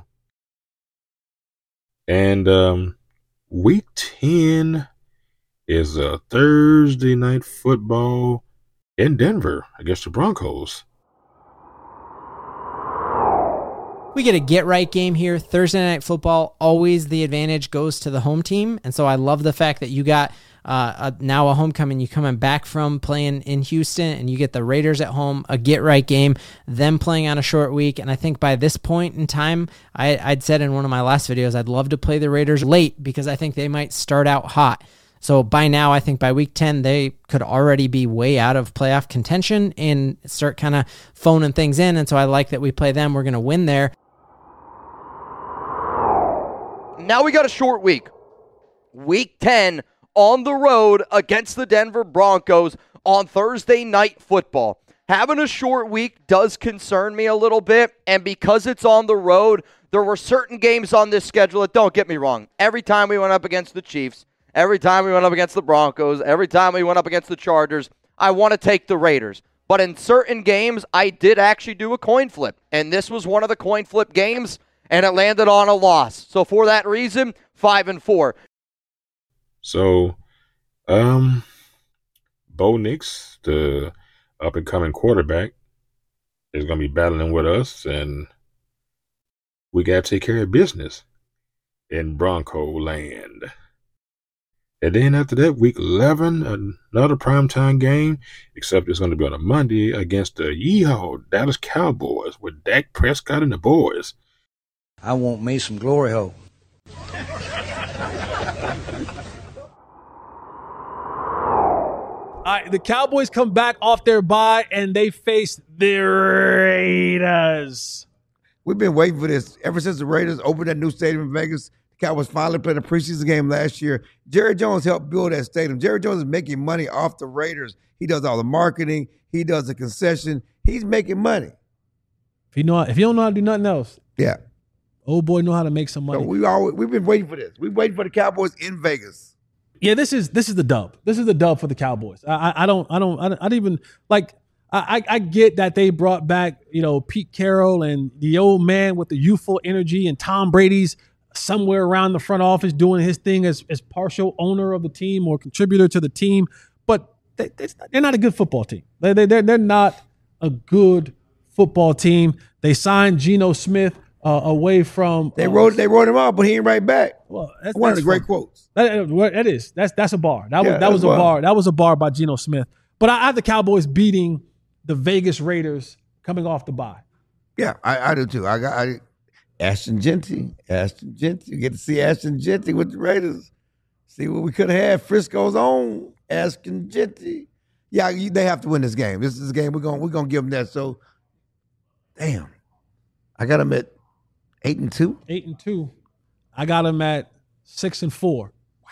And um, week ten is a Thursday night football in Denver against the Broncos. We get a get-right game here. Thursday night football, always the advantage goes to the home team. And so I love the fact that you got uh, a, now a homecoming. You coming back from playing in Houston, and you get the Raiders at home, a get-right game, them playing on a short week. And I think by this point in time, I, I'd said in one of my last videos, I'd love to play the Raiders late because I think they might start out hot. So by now, I think by week ten, they could already be way out of playoff contention and start kind of phoning things in. And so I like that we play them. We're going to win there. Now we got a short week. Week ten on the road against the Denver Broncos on Thursday Night Football. Having a short week does concern me a little bit, and because it's on the road, there were certain games on this schedule that, don't get me wrong, every time we went up against the Chiefs, every time we went up against the Broncos, every time we went up against the Chargers, I want to take the Raiders. But in certain games, I did actually do a coin flip, and this was one of the coin flip games, and it landed on a loss. So for that reason, five and four. So, um, Bo Nix, the up-and-coming quarterback, is going to be battling with us, and we got to take care of business in Bronco land. And then after that, week eleven, another primetime game, except it's going to be on a Monday against the Yeehaw Dallas Cowboys with Dak Prescott and the boys. I want me some glory hole. All right, the Cowboys come back off their bye, and they face the Raiders. We've been waiting for this ever since the Raiders opened that new stadium in Vegas. The Cowboys finally played a preseason game last year. Jerry Jones helped build that stadium. Jerry Jones is making money off the Raiders. He does all the marketing. He does the concession. He's making money. If you know, if you don't know how to do nothing else, yeah, old boy know how to make some money. So we always, we've been waiting for this. We've waiting for the Cowboys in Vegas. Yeah, this is this is the dub. This is the dub for the Cowboys. I, I, I don't I don't I don't I don't even like. I, I get that they brought back, you know, Pete Carroll and the old man with the youthful energy, and Tom Brady's somewhere around the front office doing his thing as, as partial owner of the team or contributor to the team. But they, they're not a good football team. They, they, they're, they're not a good football team. They signed Geno Smith uh, away from. They uh, wrote they wrote him out, but he ain't right back. Well, that's one that's of the great fun. quotes. That, that is that's that's a bar. That was Yeah, that was a that's a bar. bar. That was a bar by Geno Smith. But I, I have the Cowboys beating the Vegas Raiders coming off the bye. Yeah, I, I do too. I got I, Ashton Genty. Ashton Genty. You get to see Ashton Genty with the Raiders. See what we could have had. Frisco's own Ashton Genty. Yeah, you, they have to win this game. This is a game we're gonna we're gonna give them that. So, damn, I got them at eight and two. Eight and two. I got them at six and four.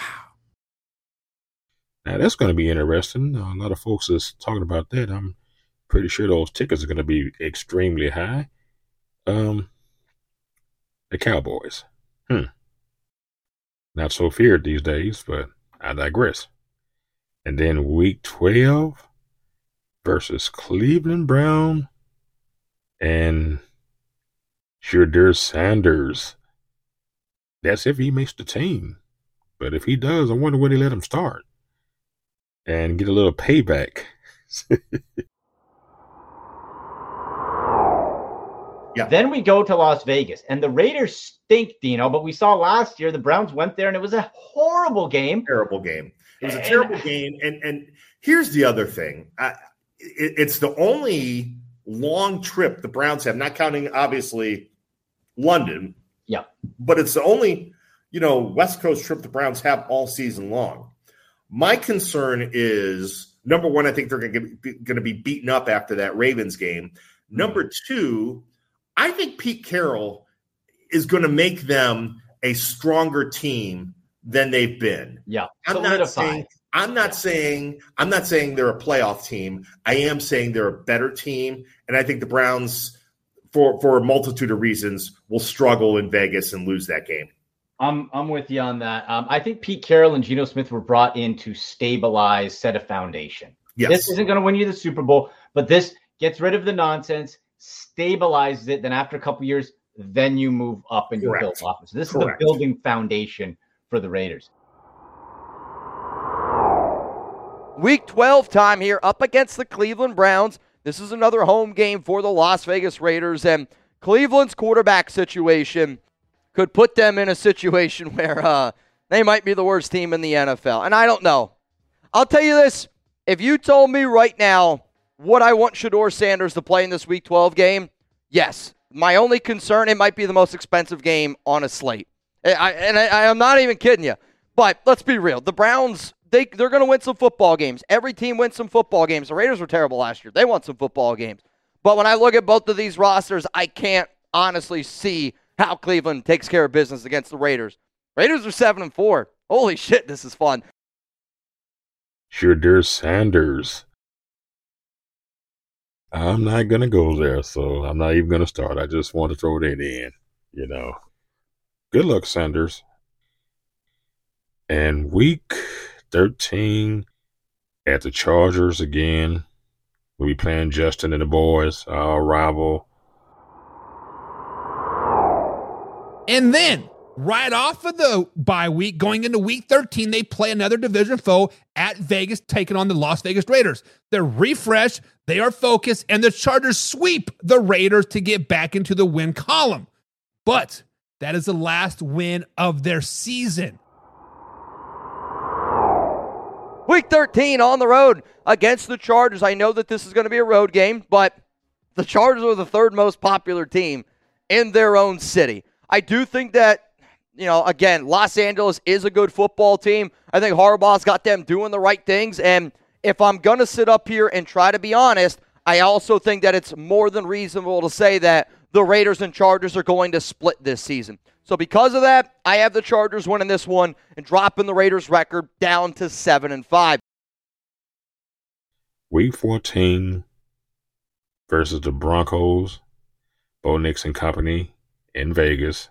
Now that's going to be interesting. A lot of folks is talking about that. I'm pretty sure those tickets are going to be extremely high. Um, the Cowboys, hmm, not so feared these days, but I digress. And then Week twelve versus Cleveland Brown and Shedeur Sanders. That's if he makes the team. But if he does, I wonder when they let him start and get a little payback. Yeah. Then we go to Las Vegas, and the Raiders stink, Dino, but we saw last year the Browns went there, and it was a horrible game. Terrible game. It was a terrible game. And and here's the other thing. I, it, it's the only long trip the Browns have, not counting, obviously, London. Yeah. But it's the only, you know, West Coast trip the Browns have all season long. My concern is, number one, I think they're going to be beaten up after that Ravens game. Number two, I think Pete Carroll is going to make them a stronger team than they've been. Yeah. I'm not saying I'm not saying I'm not saying they're a playoff team. I am saying they're a better team, and I think the Browns, for for a multitude of reasons, will struggle in Vegas and lose that game. I'm I'm with you on that. Um, I think Pete Carroll and Geno Smith were brought in to stabilize, set a foundation. Yes. This isn't going to win you the Super Bowl, but this gets rid of the nonsense, stabilizes it. Then after a couple years, then you move up and you Correct. build offense. This Correct. is the building foundation for the Raiders. Week twelve time here up against the Cleveland Browns. This is another home game for the Las Vegas Raiders, and Cleveland's quarterback situation could put them in a situation where uh, they might be the worst team in the N F L. And I don't know. I'll tell you this. If you told me right now what I want Shedeur Sanders to play in this Week twelve game, yes. My only concern, it might be the most expensive game on a slate. I, and I, I'm not even kidding you. But let's be real. The Browns, they, they're going to win some football games. Every team wins some football games. The Raiders were terrible last year. They won some football games. But when I look at both of these rosters, I can't honestly see how Cleveland takes care of business against the Raiders. Raiders are seven and four. Holy shit, this is fun. Shedeur Sanders. I'm not going to go there, so I'm not even going to start. I just want to throw that in, you know. Good luck, Sanders. And week thirteen at the Chargers again. We'll be playing Justin and the boys, our rival. And then, right off of the bye week, going into week thirteen, they play another division foe at Vegas, taking on the Las Vegas Raiders. They're refreshed, they are focused, and the Chargers sweep the Raiders to get back into the win column. But that is the last win of their season. Week thirteen on the road against the Chargers. I know that this is going to be a road game, but the Chargers are the third most popular team in their own city. I do think that, you know, again, Los Angeles is a good football team. I think Harbaugh's got them doing the right things. And if I'm going to sit up here and try to be honest, I also think that it's more than reasonable to say that the Raiders and Chargers are going to split this season. So because of that, I have the Chargers winning this one and dropping the Raiders' record down to seven and five. Week fourteen versus the Broncos, Bo Nix and company in Vegas.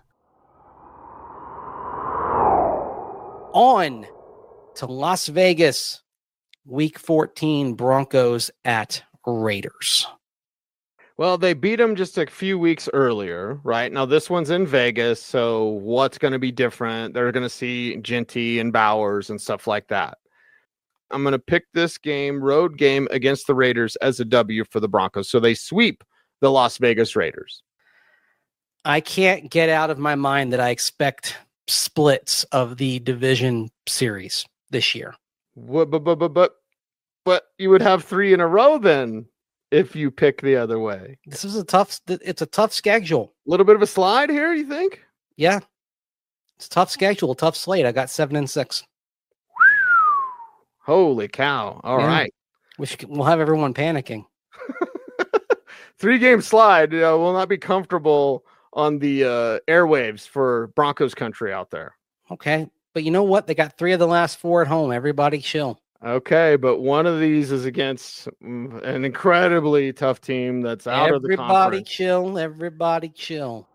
On to Las Vegas, Week fourteen, Broncos at Raiders? Well, they beat them just a few weeks earlier, right? Now, this one's in Vegas, so what's going to be different? They're going to see Genty and Bowers and stuff like that. I'm going to pick this game, road game against the Raiders, as a W for the Broncos. So they sweep the Las Vegas Raiders. I can't get out of my mind that I expect splits of the division series this year. What, but, but, but, but, but you would have three in a row then. If you pick the other way. This is a tough, it's a tough schedule. A little bit of a slide here, you think? Yeah. It's a tough schedule, a tough slate. I got seven and six. Holy cow. All yeah. right. We should, we'll have everyone panicking. Three game slide uh, will not be comfortable on the uh, airwaves for Broncos country out there. Okay. But you know what? They got three of the last four at home. Everybody chill. Okay, but one of these is against an incredibly tough team that's out everybody of the conference. Everybody chill. Everybody chill.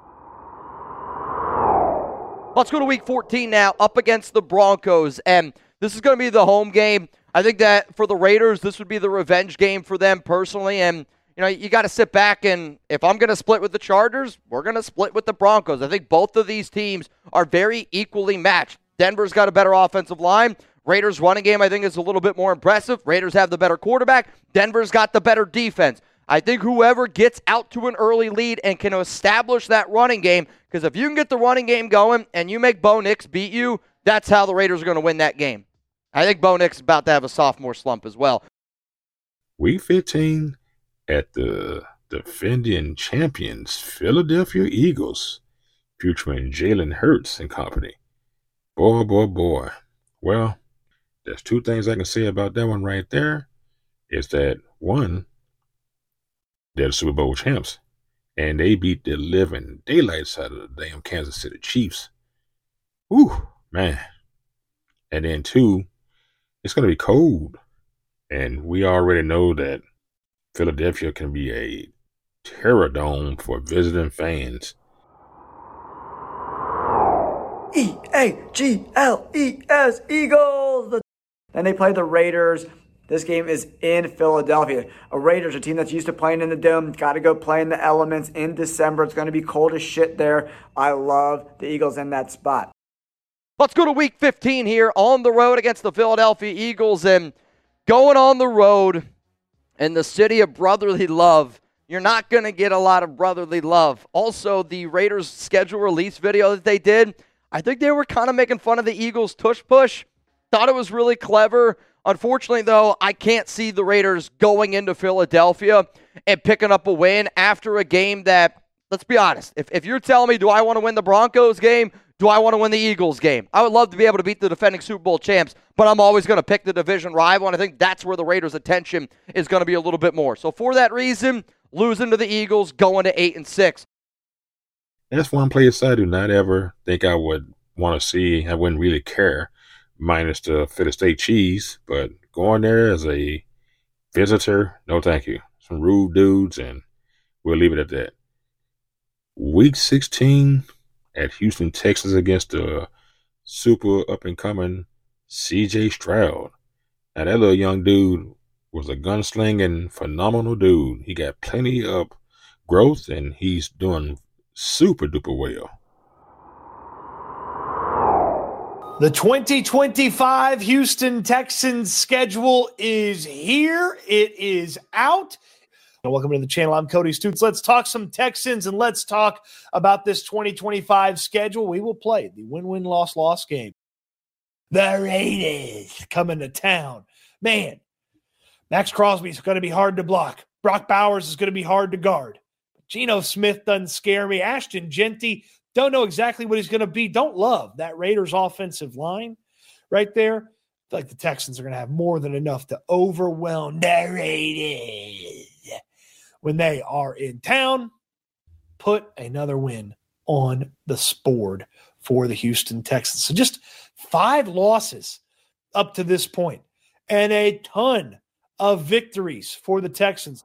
Let's go to week fourteen now, up against the Broncos. And this is going to be the home game. I think that for the Raiders, this would be the revenge game for them personally. And, you know, you got to sit back and if I'm going to split with the Chargers, we're going to split with the Broncos. I think both of these teams are very equally matched. Denver's got a better offensive line. Raiders running game, I think, is a little bit more impressive. Raiders have the better quarterback. Denver's got the better defense. I think whoever gets out to an early lead and can establish that running game, because if you can get the running game going and you make Bo Nix beat you, that's how the Raiders are going to win that game. I think Bo Nix is about to have a sophomore slump as well. Week fifteen at the defending champions, Philadelphia Eagles, featuring Jalen Hurts and company. Boy, boy, boy. Well, there's two things I can say about that one right there. Is that one, they're the Super Bowl champs, and they beat the living daylights out of the damn Kansas City Chiefs. Whew, man. And then two, it's going to be cold, and we already know that Philadelphia can be a terror dome for visiting fans. E A G L E S, Eagles. Then they play the Raiders. This game is in Philadelphia. A Raiders, a team that's used to playing in the Dome, got to go play in the elements in December. It's going to be cold as shit there. I love the Eagles in that spot. Let's go to week fifteen here on the road against the Philadelphia Eagles. And going on the road in the city of brotherly love, you're not going to get a lot of brotherly love. Also, the Raiders schedule release video that they did, I think they were kind of making fun of the Eagles tush push. Thought it was really clever. Unfortunately, though, I can't see the Raiders going into Philadelphia and picking up a win after a game that, let's be honest, if, if you're telling me, do I want to win the Broncos game? Do I want to win the Eagles game? I would love to be able to beat the defending Super Bowl champs, but I'm always going to pick the division rival, and I think that's where the Raiders' attention is going to be a little bit more. So for that reason, losing to the Eagles, going to eight and six. That's one place I do not ever think I would want to see. I wouldn't really care, minus the Philly State cheese. But going there as a visitor, no thank you. Some rude dudes, and we'll leave it at that. Week sixteen at Houston, Texas against the super up-and-coming C J Stroud. Now, that little young dude was a gunslinging, phenomenal dude. He got plenty of growth, and he's doing super duper well. The twenty twenty-five Houston Texans schedule is here. It is out. Welcome to the channel. I'm Cody Stutes. Let's talk some Texans and let's talk about this twenty twenty-five schedule. We will play the win-win, loss-loss game. The Raiders coming to town. Man, Max Crosby is going to be hard to block. Brock Bowers is going to be hard to guard. Geno Smith doesn't scare me. Ashton Genty, don't know exactly what he's going to be. Don't love that Raiders offensive line right there. I feel like the Texans are going to have more than enough to overwhelm the Raiders when they are in town. Put another win on the board for the Houston Texans. So just five losses up to this point and a ton of victories for the Texans.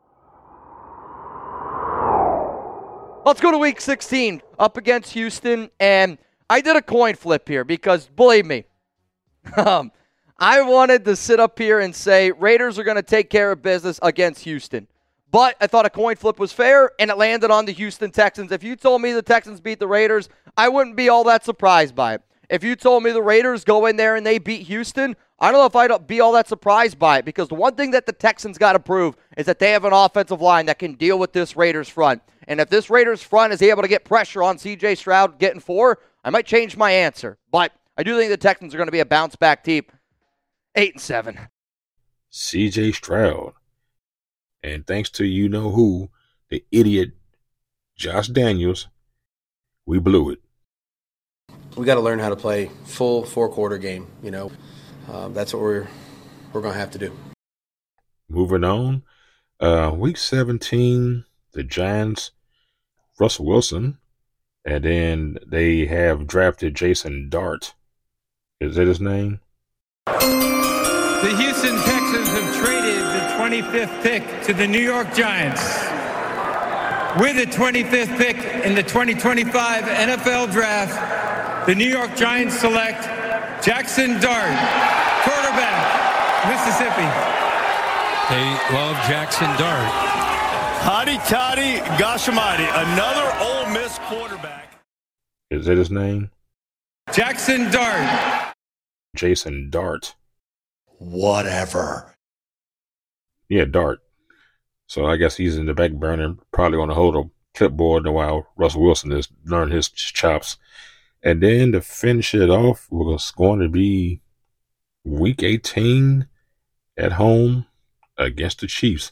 Let's go to week sixteen up against Houston. And I did a coin flip here because, believe me, um, I wanted to sit up here and say Raiders are going to take care of business against Houston. But I thought a coin flip was fair, and it landed on the Houston Texans. If you told me the Texans beat the Raiders, I wouldn't be all that surprised by it. If you told me the Raiders go in there and they beat Houston, I don't know if I'd be all that surprised by it, because the one thing that the Texans got to prove is that they have an offensive line that can deal with this Raiders front. And if this Raiders front is able to get pressure on C J Stroud getting four, I might change my answer. But I do think the Texans are going to be a bounce-back team. Eight and seven. C J Stroud. And thanks to you-know-who, the idiot Josh Daniels, we blew it. We got to learn how to play full four-quarter game. You know, uh, that's what we're we're going to have to do. Moving on, uh, week seventeen, the Giants, Russell Wilson, and then they have drafted Jason Dart. Is that his name? The Houston Texans have traded the twenty-fifth pick to the New York Giants. With the twenty-fifth pick in the twenty twenty-five N F L Draft, the New York Giants select Jackson Dart, quarterback, Mississippi. They love Jackson Dart. Hotty Toddy Gashamati, another Ole Miss quarterback. Is that his name? Jackson Dart. Jason Dart. Whatever. Yeah, Dart. So I guess he's in the back burner, probably going to hold a clipboard while Russell Wilson is learning his chops. And then to finish it off, was going to be week eighteen at home against the Chiefs.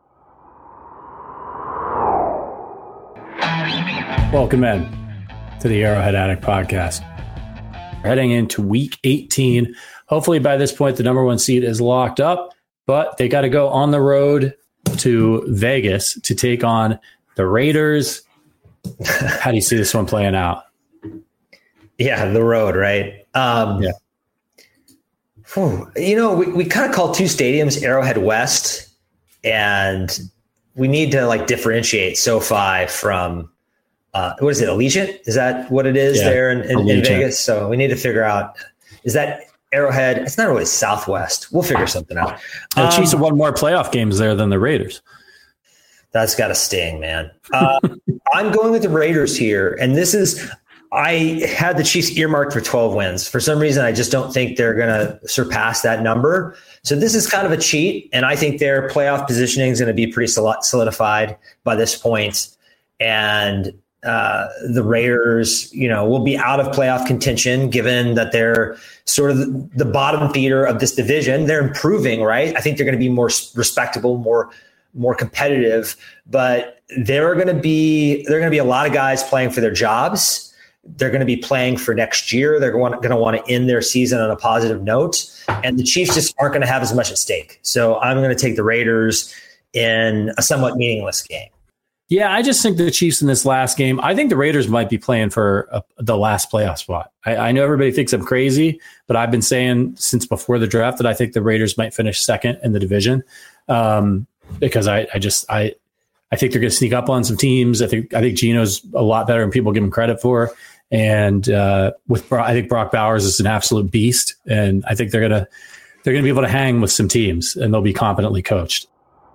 Welcome in to the Arrowhead Addict podcast. We're heading into week eighteen. Hopefully by this point, the number one seed is locked up, but they got to go on the road to Vegas to take on the Raiders. How do you see this one playing out? Yeah, the road, right? Um, yeah. Whew, you know, we, we kind of call two stadiums Arrowhead West, and we need to like differentiate SoFi from uh, what is it, Allegiant? Is that what it is yeah, there in, in, in Vegas? So we need to figure out, is that Arrowhead? It's not really Southwest. We'll figure something out. The um, Chiefs have won more playoff games there than the Raiders. That's got to sting, man. Uh, I'm going with the Raiders here, and this is. I had the Chiefs earmarked for twelve wins. For some reason, I just don't think they're going to surpass that number. So this is kind of a cheat, and I think their playoff positioning is going to be pretty solidified by this point. And uh, the Raiders, you know, will be out of playoff contention given that they're sort of the bottom feeder of this division. They're improving, right? I think they're going to be more respectable, more more competitive. But there are going to be there are going to be a lot of guys playing for their jobs. They're going to be playing for next year. They're going to want to end their season on a positive note. And the Chiefs just aren't going to have as much at stake. So I'm going to take the Raiders in a somewhat meaningless game. Yeah, I just think the Chiefs in this last game, I think the Raiders might be playing for a, the last playoff spot. I, I know everybody thinks I'm crazy, but I've been saying since before the draft that I think the Raiders might finish second in the division um, because I, I just I I think they're going to sneak up on some teams. I think I think Geno's a lot better than people give him credit for. And uh, with I think Brock Bowers is an absolute beast, and I think they're gonna they're gonna be able to hang with some teams, and they'll be competently coached.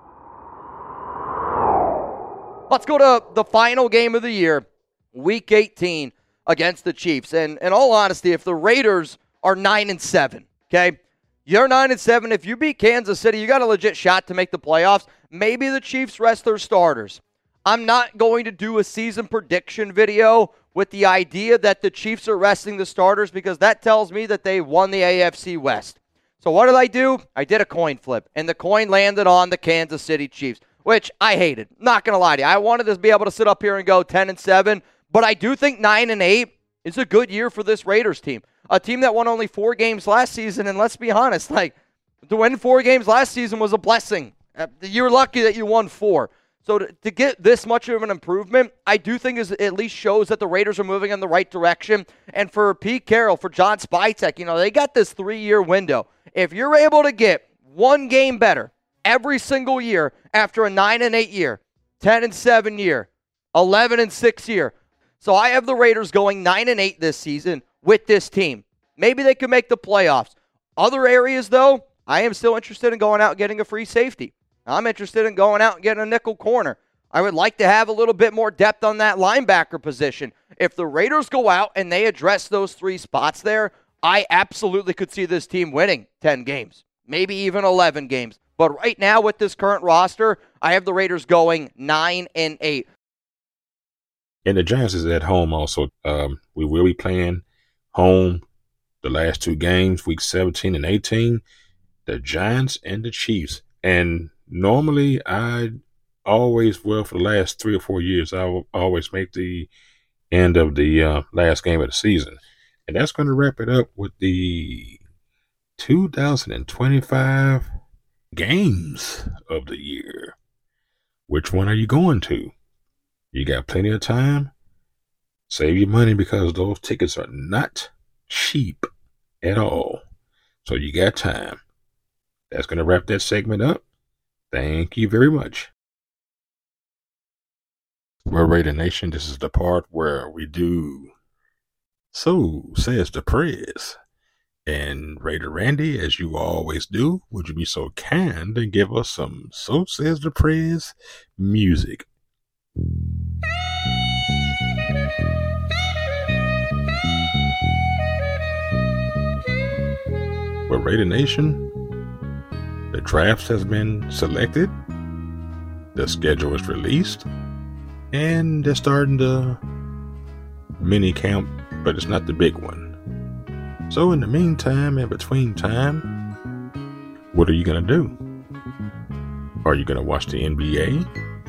Let's go to the final game of the year, Week eighteen against the Chiefs. And in all honesty, if the Raiders are nine and seven, okay, you're nine and seven. If you beat Kansas City, you got a legit shot to make the playoffs. Maybe the Chiefs rest their starters. I'm not going to do a season prediction video with the idea that the Chiefs are resting the starters because that tells me that they won the A F C West. So what did I do? I did a coin flip, and the coin landed on the Kansas City Chiefs, which I hated. Not going to lie to you. I wanted to be able to sit up here and go ten and seven, but I do think nine and eight is a good year for this Raiders team. A team that won only four games last season, and let's be honest, like to win four games last season was a blessing. You were lucky that you won four. So to, to get this much of an improvement, I do think is at least shows that the Raiders are moving in the right direction. And for Pete Carroll, for John Spytek, you know, they got this three-year window. If you're able to get one game better every single year after a nine and eight year, ten and seven year, eleven and six year. So I have the Raiders going nine and eight this season with this team. Maybe they can make the playoffs. Other areas, though, I am still interested in going out and getting a free safety. I'm interested in going out and getting a nickel corner. I would like to have a little bit more depth on that linebacker position. If the Raiders go out and they address those three spots there, I absolutely could see this team winning ten games, maybe even eleven games. But right now with this current roster, I have the Raiders going nine and eight. And the Giants is at home also. Um, we will be playing home the last two games, week seventeen and eighteen, the Giants and the Chiefs. And normally I always, well, for the last three or four years, I will always make the end of the uh, last game of the season. And that's going to wrap it up with the two thousand twenty-five games of the year. Which one are you going to? You got plenty of time. Save your money because those tickets are not cheap at all. So you got time. That's going to wrap that segment up. Thank you very much. Well, Raider Nation, this is the part where we do So Says the Prez. And Raider Randy, as you always do, would you be so kind and give us some So Says the Prez music? Well, Raider Nation, the draft has been selected, the schedule is released, and they're starting the mini camp, but it's not the big one. So in the meantime, in between time, what are you going to do? Are you going to watch the N B A?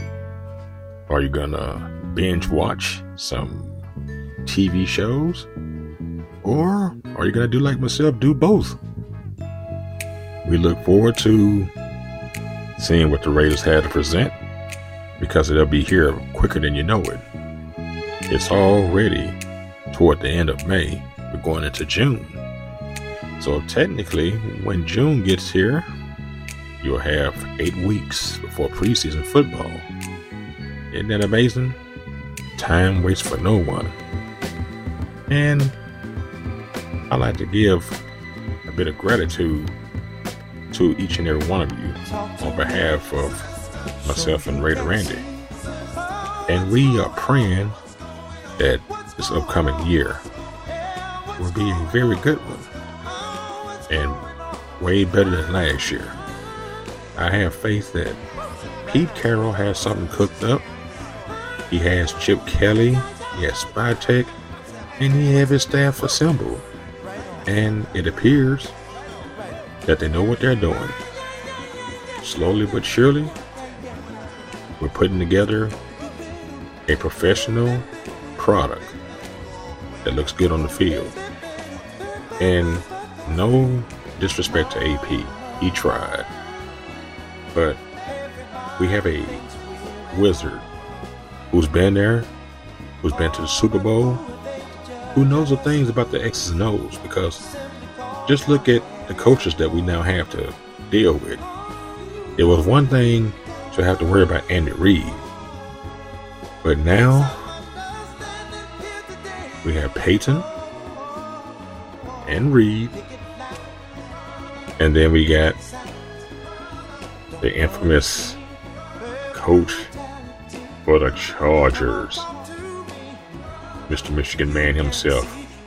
Are you going to binge watch some T V shows? Or are you going to do like myself, do both? We look forward to seeing what the Raiders have to present because it'll be here quicker than you know it. It's already toward the end of May. We're going into June. So technically, when June gets here, you'll have eight weeks before preseason football. Isn't that amazing? Time waits for no one. And I like to give a bit of gratitude to each and every one of you on behalf of myself and Raider Randy. And we are praying that this upcoming year will be a very good one and way better than last year. I have faith that Pete Carroll has something cooked up. He has Chip Kelly, he has Spytek, and he has his staff assembled. And it appears that they know what they're doing. Slowly but surely, we're putting together a professional product that looks good on the field. And no disrespect to A P, he tried. But we have a wizard who's been there, who's been to the Super Bowl, who knows the things about the X's and O's, because just look at the coaches that we now have to deal with. It was one thing to have to worry about Andy Reid, but now we have Peyton and Reid, and then we got the infamous coach for the Chargers, Mister Michigan Man himself.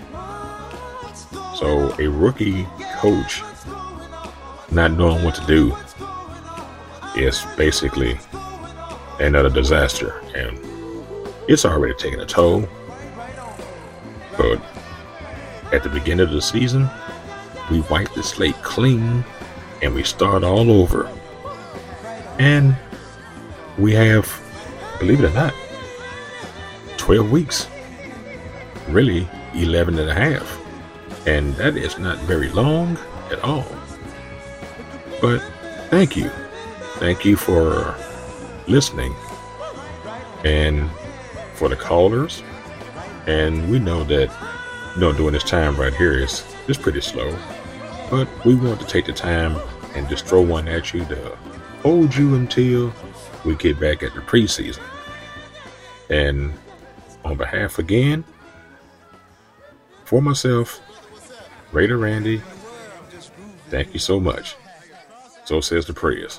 So a rookie coach not knowing what to do is basically another disaster, and it's already taken a toll. But at the beginning of the season, we wipe the slate clean and we start all over. And we have, believe it or not, twelve weeks, really eleven and a half. And that is not very long at all. But thank you. Thank you for listening and for the callers. And we know that, you know, during this time right here is, is pretty slow. But we want to take the time and just throw one at you to hold you until we get back at the preseason. And on behalf again, for myself, Raider Randy, Thank you so much. So says the prayers.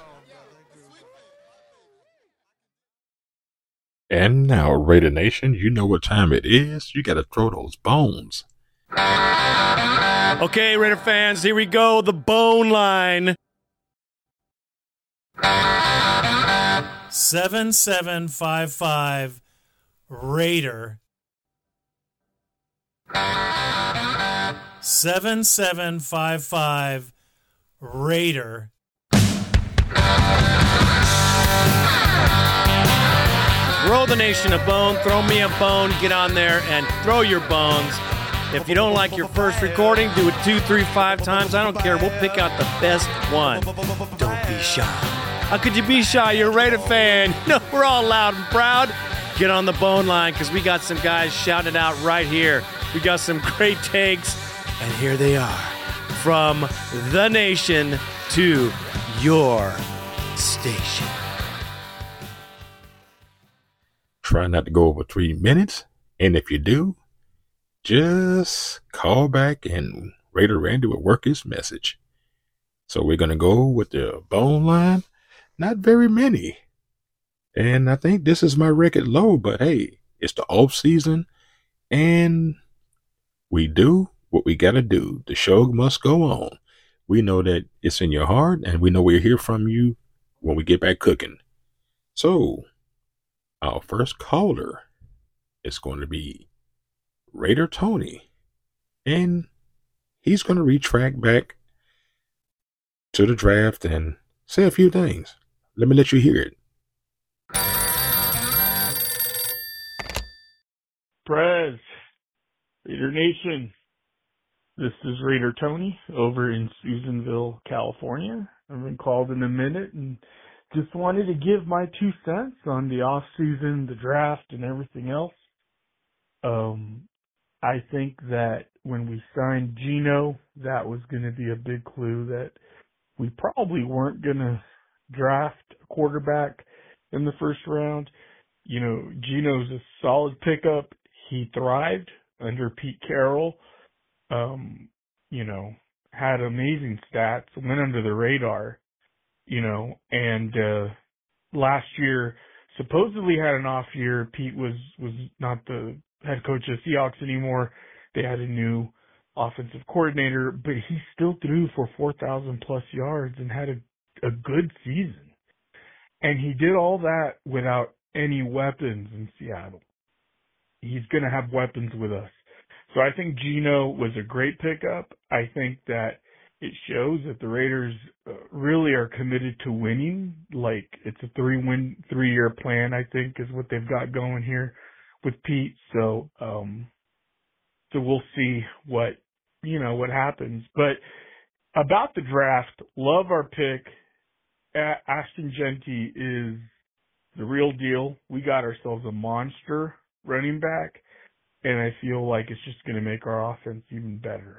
And now, Raider Nation, you know what time it is. You got to throw those bones. Okay, Raider fans, here we go. The bone line. seven seven five five Raider. seven seven five five Raider. Throw the nation a bone. Throw me a bone. Get on there and throw your bones. If you don't like your first recording, do it two, three, five times. I don't care. We'll pick out the best one. Don't be shy. How could you be shy? You're a Raider fan. No, we're all loud and proud. Get on the bone line because we got some guys shouting it out right here. We got some great takes, and here they are. From the nation to your station. Try not to go over three minutes, and if you do, just call back and Raider Randy will work his message. So we're going to go with the bone line. Not very many. And I think this is my record low, but hey, it's the off season and we do what we got to do. The show must go on. We know that it's in your heart and we know we'll hear from you when we get back cooking. So our first caller is going to be Raider Tony, and he's going to retract back to the draft and say a few things. Let me let you hear it. Prez, Raider Nation, this is Raider Tony over in Susanville, California. I've been called in a minute and just wanted to give my two cents on the off season, the draft, and everything else. Um, I think that when we signed Geno, that was going to be a big clue that we probably weren't going to draft a quarterback in the first round. You know, Geno's a solid pickup. He thrived under Pete Carroll. Um, you know, had amazing stats, went under the radar, you know, and uh, last year supposedly had an off year. Pete was, was not the head coach of the Seahawks anymore. They had a new offensive coordinator, but he still threw for four thousand plus yards and had a, a good season. And he did all that without any weapons in Seattle. He's going to have weapons with us. So I think Geno was a great pickup. I think that it shows that the Raiders uh, really are committed to winning. Like, it's a three-win, three-year plan, I think, is what they've got going here with Pete. So, um, so we'll see what, you know, what happens. But about the draft, love our pick. A- Ashton Jeanty is the real deal. We got ourselves a monster running back, and I feel like it's just going to make our offense even better.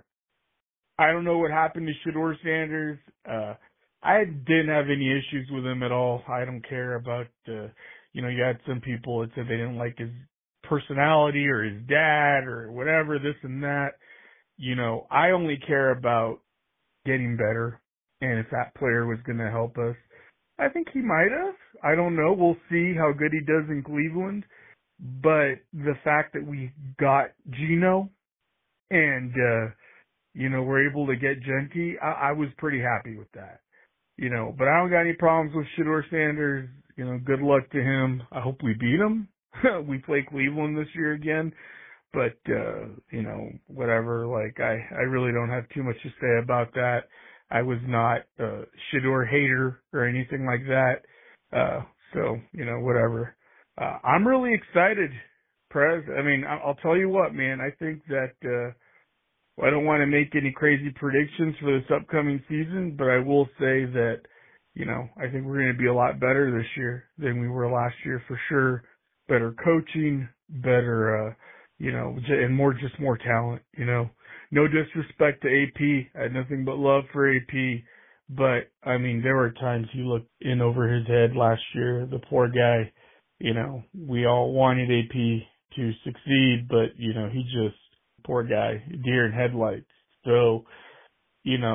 I don't know what happened to Shedeur Sanders. Uh, I didn't have any issues with him at all. I don't care about, uh, you know, you had some people that said they didn't like his personality or his dad or whatever, this and that. You know, I only care about getting better, and if that player was going to help us. I think he might have. I don't know. We'll see how good he does in Cleveland. But the fact that we got Geno and, uh, you know, we're able to get Jeanty, I, I was pretty happy with that. You know, but I don't got any problems with Shedeur Sanders. You know, good luck to him. I hope we beat him. We play Cleveland this year again. But, uh, you know, whatever. Like, I, I really don't have too much to say about that. I was not a Shedeur hater or anything like that. Uh, so, you know, whatever. Uh, I'm really excited, Prez. I mean, I'll tell you what, man. I think that, uh, I don't want to make any crazy predictions for this upcoming season, but I will say that, you know, I think we're going to be a lot better this year than we were last year for sure. Better coaching, better, uh, you know, and more, just more talent, you know. No disrespect to A P. I had nothing but love for A P. But, I mean, there were times he looked in over his head last year. The poor guy, you know, we all wanted A P to succeed, but, you know, he just, poor guy, deer in headlights. So, you know,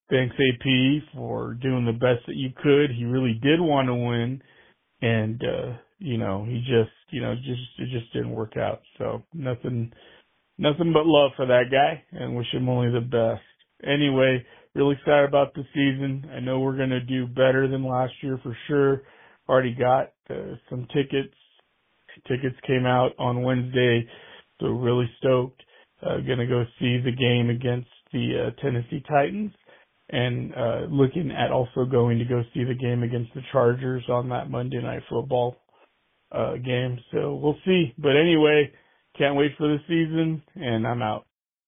thanks A P for doing the best that you could. He really did want to win, and uh, you know, he just, you know, just it just didn't work out. So nothing, nothing but love for that guy, and wish him only the best. Anyway, really excited about the season. I know we're going to do better than last year for sure. Already got uh, some tickets. Tickets came out on Wednesday, so really stoked. Uh, going to go see the game against the uh, Tennessee Titans, and uh, looking at also going to go see the game against the Chargers on that Monday Night Football uh, game. So we'll see. But anyway, can't wait for the season, and I'm out.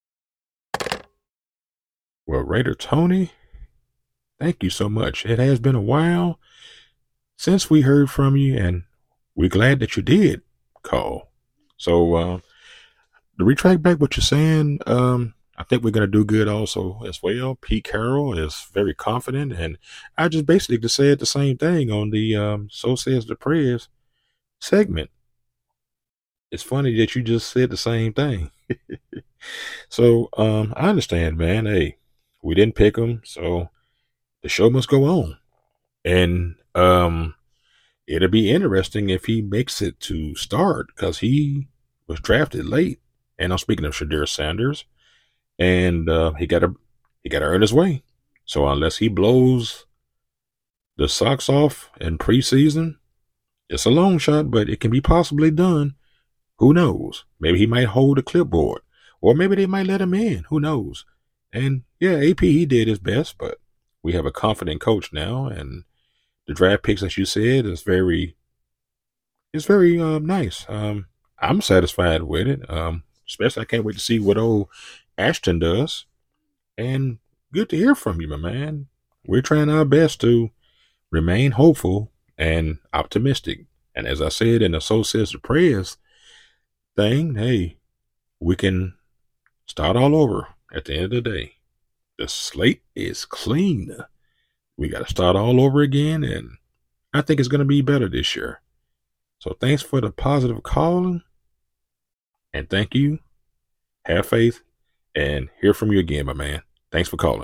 Well, Raider Tony, thank you so much. It has been a while since we heard from you, and we're glad that you did call. So, uh, to retract back what you're saying, um, I think we're going to do good also as well. Pete Carroll is very confident, and I just basically said the same thing on the um, So Says the Prez segment. It's funny that you just said the same thing. So, um, I understand, man. Hey, we didn't pick him, so the show must go on. And um, it'll be interesting if he makes it to start, because he was drafted late. And I'm speaking of Shedeur Sanders, and uh, he got to he got to earn his way. So unless he blows the socks off in preseason, it's a long shot, but it can be possibly done. Who knows? Maybe he might hold a clipboard, or maybe they might let him in. Who knows? And yeah, A P, he did his best, but we have a confident coach now, and the draft picks, as you said, is very, it's very um, nice. Um, I'm satisfied with it. Um, especially, I can't wait to see what old Ashton does. And good to hear from you, my man. We're trying our best to remain hopeful and optimistic. And as I said in the So Says the Prez thing, hey, we can start all over at the end of the day. The slate is clean. We got to start all over again, and I think it's going to be better this year. So thanks for the positive calling, and thank you. Have faith, and hear from you again, my man. Thanks for calling.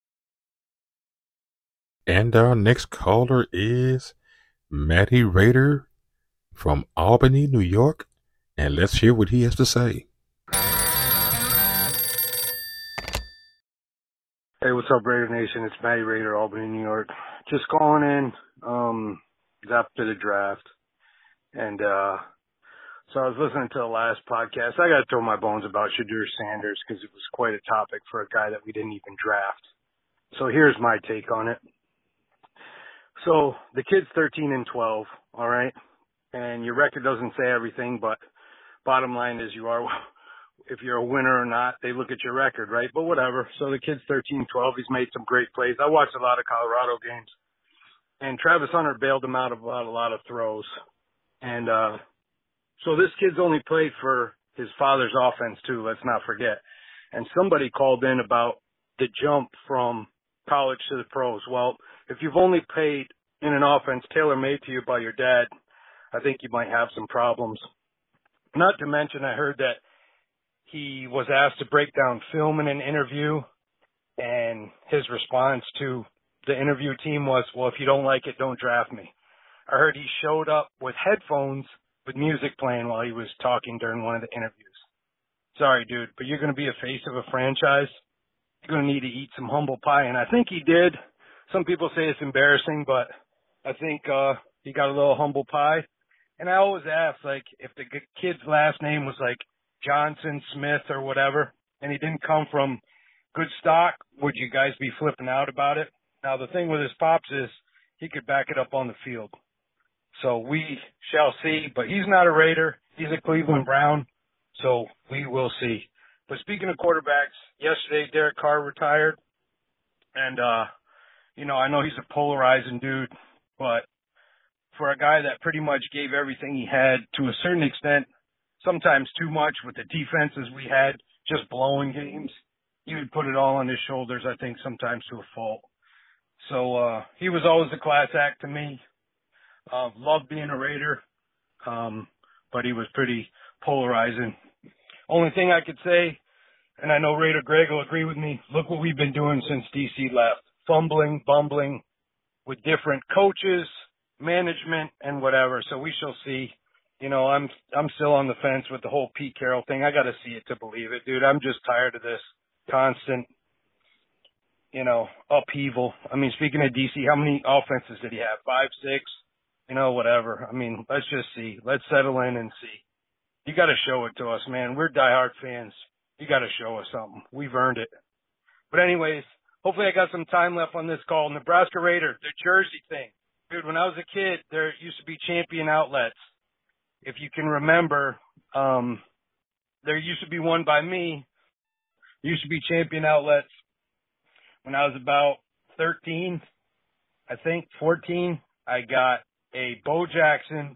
And our next caller is Matty Raider from Albany, New York, and let's hear what he has to say. Hey, what's up, Raider Nation? It's Matty Raider, Albany, New York. Just calling in um, after the draft. And uh, so I was listening to the last podcast. I got to throw my bones about Shedeur Sanders because it was quite a topic for a guy that we didn't even draft. So here's my take on it. So the kid's thirteen and twelve, all right? And your record doesn't say everything, but bottom line is you are – if you're a winner or not, they look at your record, right? But whatever. So the kid's thirteen, twelve. He's made some great plays. I watched a lot of Colorado games. And Travis Hunter bailed him out about a lot of throws. And uh, so this kid's only played for his father's offense, too. Let's not forget. And somebody called in about the jump from college to the pros. Well, if you've only played in an offense tailor-made to you by your dad, I think you might have some problems. Not to mention, I heard that he was asked to break down film in an interview, and his response to the interview team was, well, if you don't like it, don't draft me. I heard he showed up with headphones with music playing while he was talking during one of the interviews. Sorry, dude, but you're going to be a face of a franchise. You're going to need to eat some humble pie, and I think he did. Some people say it's embarrassing, but I think uh, he got a little humble pie. And I always ask, like, if the kid's last name was like Johnson, Smith, or whatever, and he didn't come from good stock, would you guys be flipping out about it? Now, the thing with his pops is he could back it up on the field. So we shall see, but he's not a Raider. He's a Cleveland Brown, so we will see. But speaking of quarterbacks, yesterday Derek Carr retired, and, uh, you know, I know he's a polarizing dude, but for a guy that pretty much gave everything he had to a certain extent, sometimes too much with the defenses we had, just blowing games. He would put it all on his shoulders, I think, sometimes to a fault. So uh, he was always a class act to me. Uh, loved being a Raider, um, but he was pretty polarizing. Only thing I could say, and I know Raider Greg will agree with me, look what we've been doing since D C left. Fumbling, bumbling with different coaches, management, and whatever. So we shall see. You know, I'm I'm still on the fence with the whole Pete Carroll thing. I got to see it to believe it, dude. I'm just tired of this constant, you know, upheaval. I mean, speaking of D C, how many offenses did he have? Five, six? You know, whatever. I mean, let's just see. Let's settle in and see. You got to show it to us, man. We're diehard fans. You got to show us something. We've earned it. But anyways, hopefully I got some time left on this call. Nebraska Raider, the jersey thing. Dude, when I was a kid, there used to be Champion outlets. If you can remember, um, there used to be one by me. There used to be Champion outlets when I was about thirteen, I think, fourteen. I got a Bo Jackson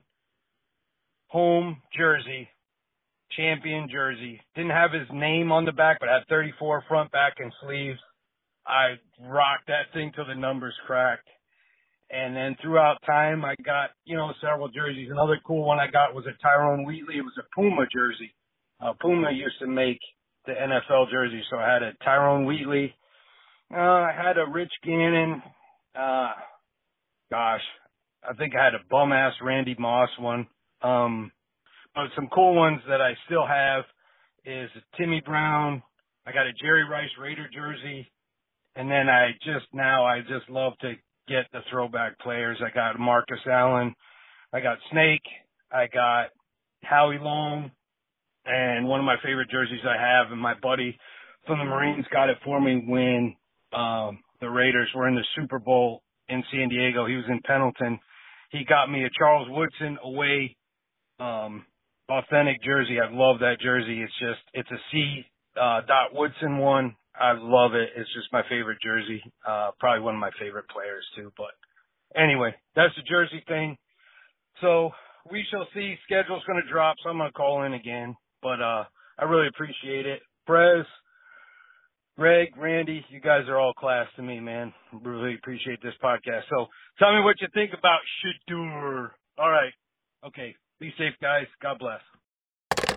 home jersey, Champion jersey. Didn't have his name on the back, but had thirty-four front, back, and sleeves. I rocked that thing till the numbers cracked. And then throughout time, I got, you know, several jerseys. Another cool one I got was a Tyrone Wheatley. It was a Puma jersey. Uh, Puma used to make the N F L jersey, so I had a Tyrone Wheatley. Uh, I had a Rich Gannon. Uh, gosh, I think I had a bum-ass Randy Moss one. Um, but some cool ones that I still have is Timmy Brown. I got a Jerry Rice Raider jersey. And then I just now, I just love to get the throwback players. I got Marcus Allen. I got Snake. I got Howie Long. And one of my favorite jerseys I have, and my buddy from the Marines got it for me when um, the Raiders were in the Super Bowl in San Diego. He was in Pendleton. He got me a Charles Woodson away um, authentic jersey. I love that jersey. It's just, it's a C uh, dot Woodson one. I love it. It's just my favorite jersey. Uh, probably one of my favorite players too. But anyway, that's the jersey thing. So we shall see. Schedule's going to drop, so I'm going to call in again. But uh, I really appreciate it. Prez, Greg, Randy, you guys are all class to me, man. Really appreciate this podcast. So tell me what you think about Shedeur. All right. Okay. Be safe, guys. God bless.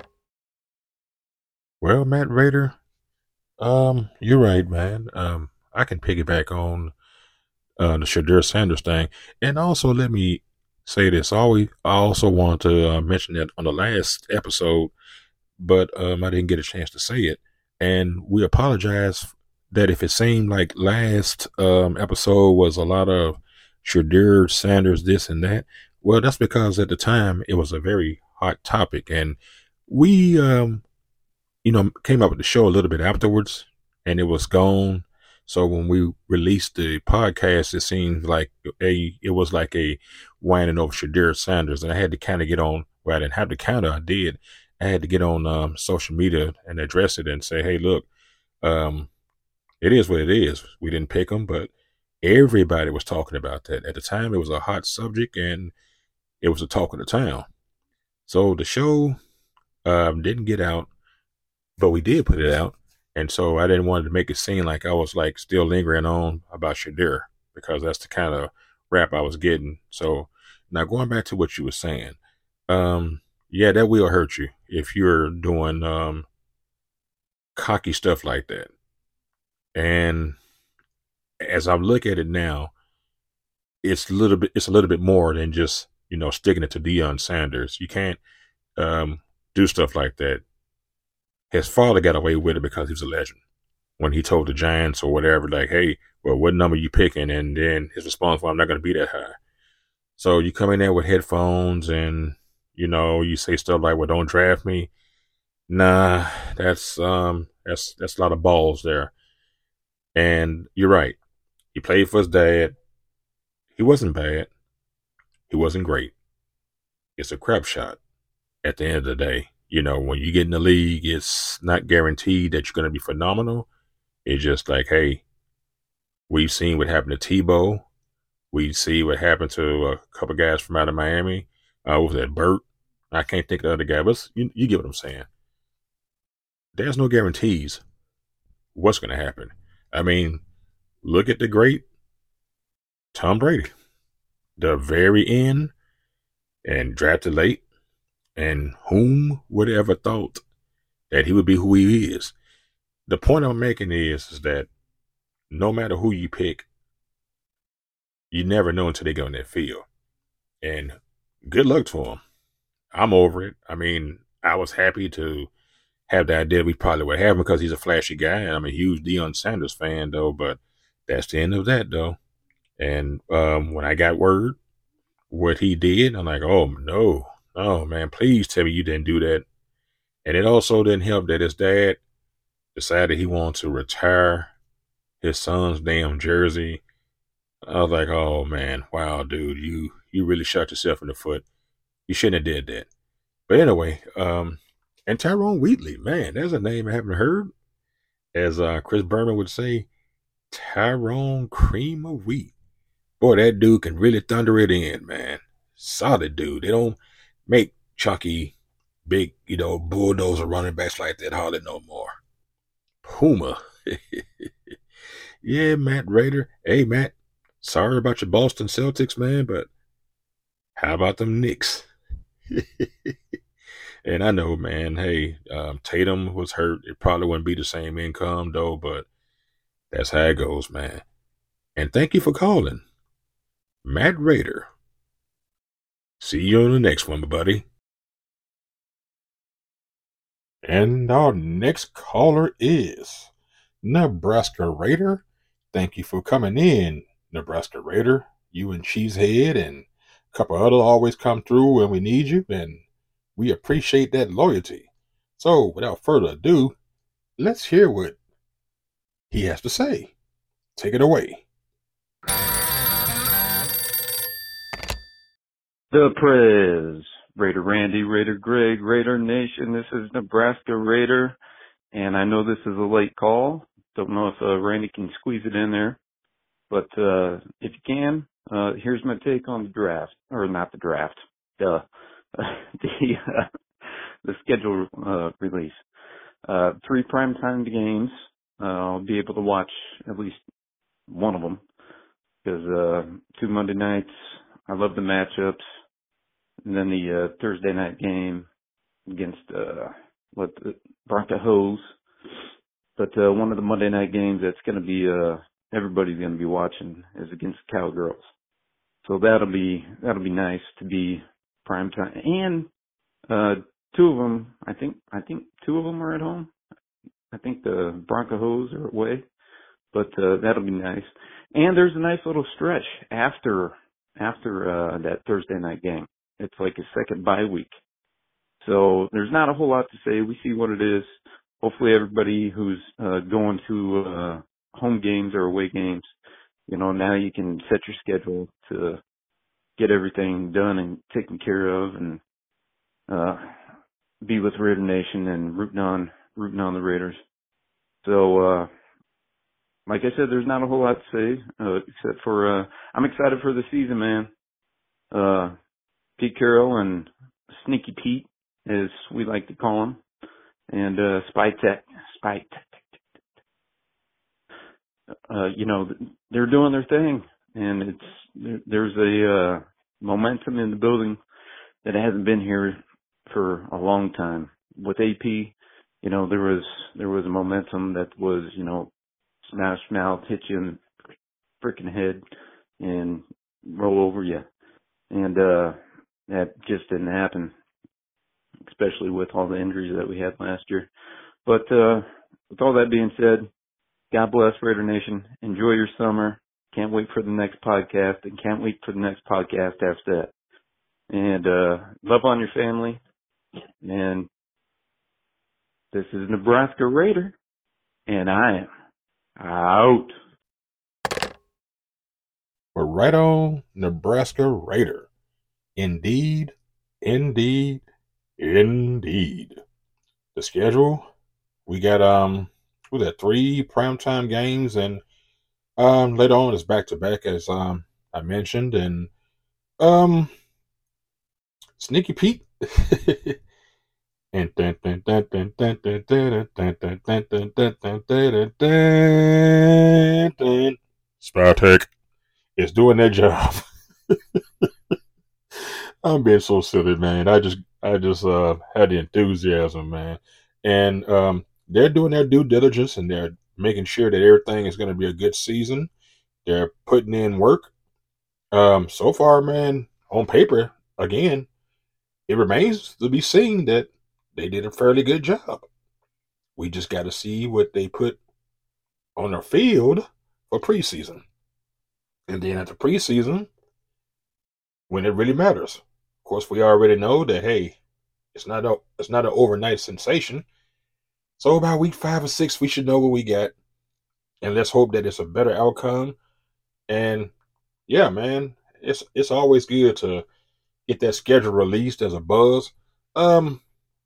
Well, Matt Raider, um, you're right, man. Um, I can piggyback on uh, the Shedeur Sanders thing. And also, let me say this. Always, I also want to uh, mention that on the last episode, but um, I didn't get a chance to say it. And we apologize that if it seemed like last um, episode was a lot of Shedeur Sanders, this and that. Well, that's because at the time it was a very hot topic. And we, um, you know, came up with the show a little bit afterwards and it was gone. So when we released the podcast, it seemed like a, it was like a whining over Shedeur Sanders. And I had to kind of get on, well, I didn't have to counter, I did. I had to get on um, social media and address it and say, hey, look, um, it is what it is. We didn't pick them, but everybody was talking about that. At the time, it was a hot subject and it was a talk of the town. So the show um, didn't get out, but we did put it out. And so I didn't want to make it seem like I was like still lingering on about Shedeur because that's the kind of rap I was getting. So now going back to what you were saying, um, yeah, that will hurt you if you're doing um, cocky stuff like that. And as I look at it now, it's a little bit, it's a little bit more than just, you know, sticking it to Deion Sanders. You can't um, do stuff like that. His father got away with it because he was a legend. When he told the Giants or whatever, like, hey, well, what number you picking? And then his response was, I'm not going to be that high. So you come in there with headphones and, you know, you say stuff like, well, don't draft me. Nah, that's, um, that's, that's a lot of balls there. And you're right. He played for his dad. He wasn't bad. He wasn't great. It's a crap shot at the end of the day. You know, when you get in the league, it's not guaranteed that you're going to be phenomenal. It's just like, hey, we've seen what happened to Tebow. We see what happened to a couple guys from out of Miami. Uh, what was that, Burt? I can't think of the other guy, but you, you get what I'm saying. There's no guarantees what's going to happen. I mean, look at the great Tom Brady. The very end and drafted late. And whom would have ever thought that he would be who he is? the point I'm making is, is that no matter who you pick, you never know until they get on that field. And good luck to them. I'm over it. I mean, I was happy to have the idea we probably would have him because he's a flashy guy. And I'm a huge Deion Sanders fan, though, but that's the end of that, though. And um, when I got word what he did, I'm like, oh, no. Oh, man, please tell me you didn't do that. And it also didn't help that his dad decided he wanted to retire his son's damn jersey. I was like, oh, man, wow, dude, you you really shot yourself in the foot. You shouldn't have did that. But anyway, um, and Tyrone Wheatley, man, there's a name I haven't heard. As uh, Chris Berman would say, Tyrone Cream of Wheat. Boy, that dude can really thunder it in, man. Solid dude. They don't make chunky, big, you know, bulldozer running backs like that hardly no more. Puma. Yeah, Matt Raider. Hey, Matt, sorry about your Boston Celtics, man, but how about them Knicks? And I know, man, hey, um, Tatum was hurt. It probably wouldn't be the same income, though, but that's how it goes, man. And thank you for calling. Matt Raider. See you on the next one, my buddy. And our next caller is Nebraska Raider. Thank you for coming in, Nebraska Raider. You and Cheesehead and a couple others always come through when we need you, and we appreciate that loyalty. So, without further ado, let's hear what he has to say. Take it away. The Prez, Raider Randy, Raider Greg, Raider Nation. This is Nebraska Raider, and I know this is a late call. Don't know if uh, Randy can squeeze it in there, but uh, if you can, uh, here's my take on the draft, or not the draft, duh, the uh, the schedule uh, release. Uh, three primetime games. Uh, I'll be able to watch at least one of them because uh, two Monday nights. I love the matchups. And then the uh, Thursday night game against uh, what the Broncos. But uh, one of the Monday night games that's going to be uh, everybody's going to be watching is against the Cowgirls. So that'll be that'll be nice to be prime time. And uh, two of them, I think I think two of them are at home. I think the Broncos are away, but uh, that'll be nice. And there's a nice little stretch after after uh, that Thursday night game. It's like a second bye week. So there's not a whole lot to say. We see what it is. Hopefully everybody who's uh, going to uh, home games or away games, you know, now you can set your schedule to get everything done and taken care of and uh, be with Raider Nation and rooting on, rooting on the Raiders. So, uh, like I said, there's not a whole lot to say, uh, except for, uh, I'm excited for the season, man. Uh, Pete Carroll and Sneaky Pete, as we like to call him, and uh, Spy Tech, Spy Tech, uh, you know, they're doing their thing, and it's there's a uh, momentum in the building that hasn't been here for a long time. With A P, you know, there was there was a momentum that was, you know, smash mouth, hit you in the freaking head, and roll over you, and uh. That just didn't happen, especially with all the injuries that we had last year. But uh, with all that being said, God bless Raider Nation. Enjoy your summer. Can't wait for the next podcast, and can't wait for the next podcast after that. And uh, love on your family. And this is Nebraska Raider, and I am out. We're right on Nebraska Raider. Indeed, indeed, indeed. The schedule, we got, um, we got three primetime games, and um, later on it's back-to-back, as um I mentioned, and um, Sneaky Pete. Spytech is doing their job. I'm being so silly, man. I just, I just uh, had the enthusiasm, man. And um, they're doing their due diligence and they're making sure that everything is going to be a good season. They're putting in work. Um, so far, man, on paper, again, it remains to be seen that they did a fairly good job. We just got to see what they put on their field for preseason. And then at the preseason, when it really matters. Of course, we already know that, hey, it's not a, it's not an overnight sensation. So about week five or six, we should know what we got. And let's hope that it's a better outcome. And yeah, man, it's it's always good to get that schedule released as a buzz. Um,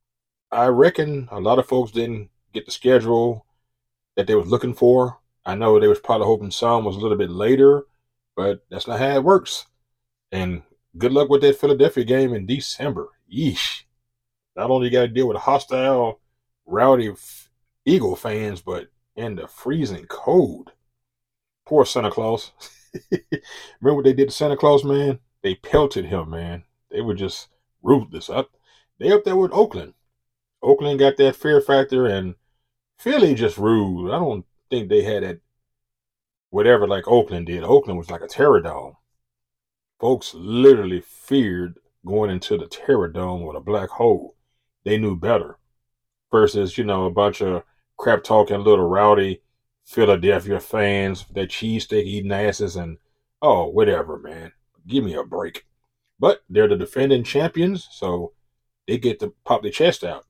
I reckon a lot of folks didn't get the schedule that they was looking for. I know they was probably hoping some was a little bit later, but that's not how it works. And good luck with that Philadelphia game in December. Yeesh. Not only you got to deal with hostile, rowdy Eagle fans, but in the freezing cold. Poor Santa Claus. Remember what they did to Santa Claus, man? They pelted him, man. They were just ruthless. Up, they up there with Oakland. Oakland got that fear factor, and Philly just rude. I don't think they had that whatever like Oakland did. Oakland was like a terror dome. Folks literally feared going into the terror dome with a black hole. They knew better. Versus, you know, a bunch of crap talking little rowdy Philadelphia fans, their cheesesteak eating asses, and oh, whatever, man. Give me a break. But they're the defending champions, so they get to pop their chest out.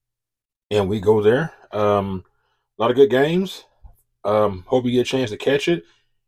And we go there. Um, a lot of good games. Um, hope you get a chance to catch it.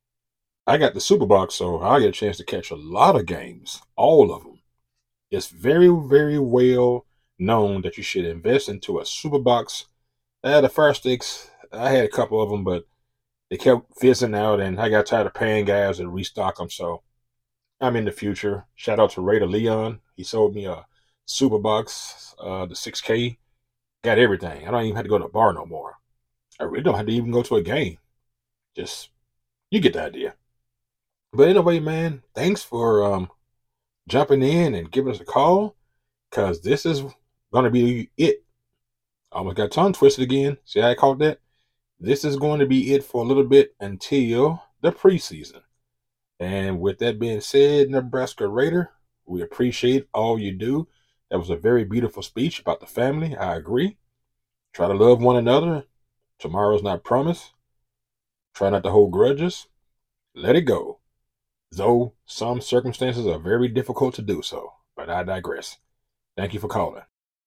I got the Super Box, so I get a chance to catch a lot of games, all of them. It's very, very well known that you should invest into a Super Box. Uh, the Fire Sticks, I had a couple of them, but they kept fizzing out, and I got tired of paying guys to restock them, so I'm in the future. Shout out to Raider Leon. He sold me a Super Box, uh, the six K. Got everything. I don't even have to go to a bar no more. I really don't have to even go to a game. Just, you get the idea. But anyway, man, thanks for um, jumping in and giving us a call, because this is going to be it. I almost got tongue twisted again. See how I called that? This is going to be it for a little bit until the preseason. And with that being said, Nebraska Raider, we appreciate all you do. That was a very beautiful speech about the family. I agree. Try to love one another. Tomorrow's not promised. Try not to hold grudges. Let it go. Though some circumstances are very difficult to do so. But I digress. Thank you for calling.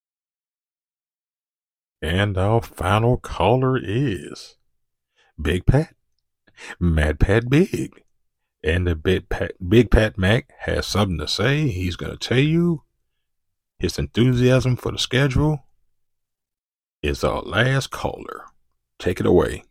And our final caller is Big Pat. Mad Pat Big. And the Big Pat, Big Pat Mac has something to say. He's going to tell you his enthusiasm for the schedule is our last caller. Take it away.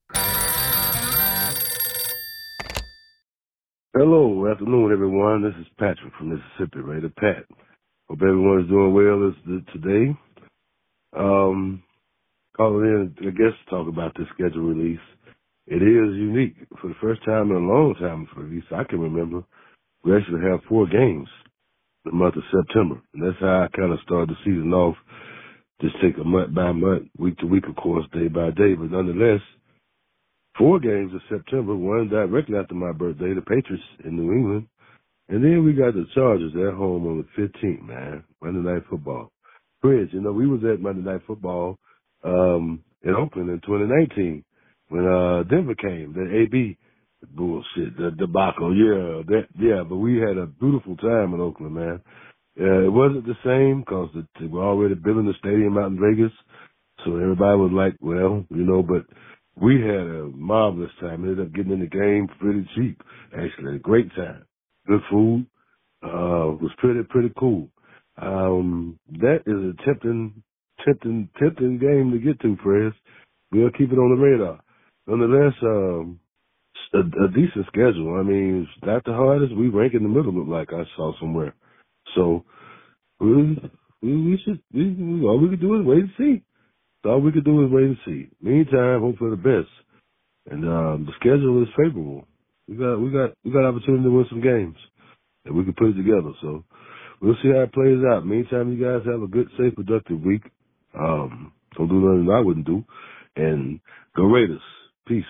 Hello, afternoon, everyone. This is Patrick from Mississippi, Raider Pat. Hope everyone is doing well this, today. Um, calling in, I guess, to talk about this schedule release. It is unique. For the first time in a long time, for at least I can remember, we actually have four games in the month of September. And that's how I kind of started the season off. Just take a month by month, week to week, of course, day by day. But nonetheless, four games in September, one directly after my birthday, the Patriots in New England. And then we got the Chargers at home on the fifteenth, man, Monday Night Football. Chris, you know, we was at Monday Night Football um, in Oakland in twenty nineteen when uh, Denver came, the A B bullshit, the debacle. Yeah, that, yeah, but we had a beautiful time in Oakland, man. Uh, it wasn't the same because they were already building the stadium out in Vegas, so everybody was like, well, you know, but we had a marvelous time. Ended up getting in the game pretty cheap, actually. A great time. Good food. Uh, was pretty, pretty cool. Um, that is a tempting, tempting, tempting game to get to, Fred. We'll keep it on the radar. Nonetheless, um, a, a decent schedule. I mean, it's not the hardest. We rank in the middle, look like I saw somewhere. So we, we, we should, we, all we can do is wait and see. All we can do is wait and see. Meantime, hope for the best. And um, the schedule is favorable. We got, we got, we got opportunity to win some games, and we can put it together. So we'll see how it plays out. Meantime, you guys have a good, safe, productive week. Um, Don't do nothing I wouldn't do. And go Raiders. Peace.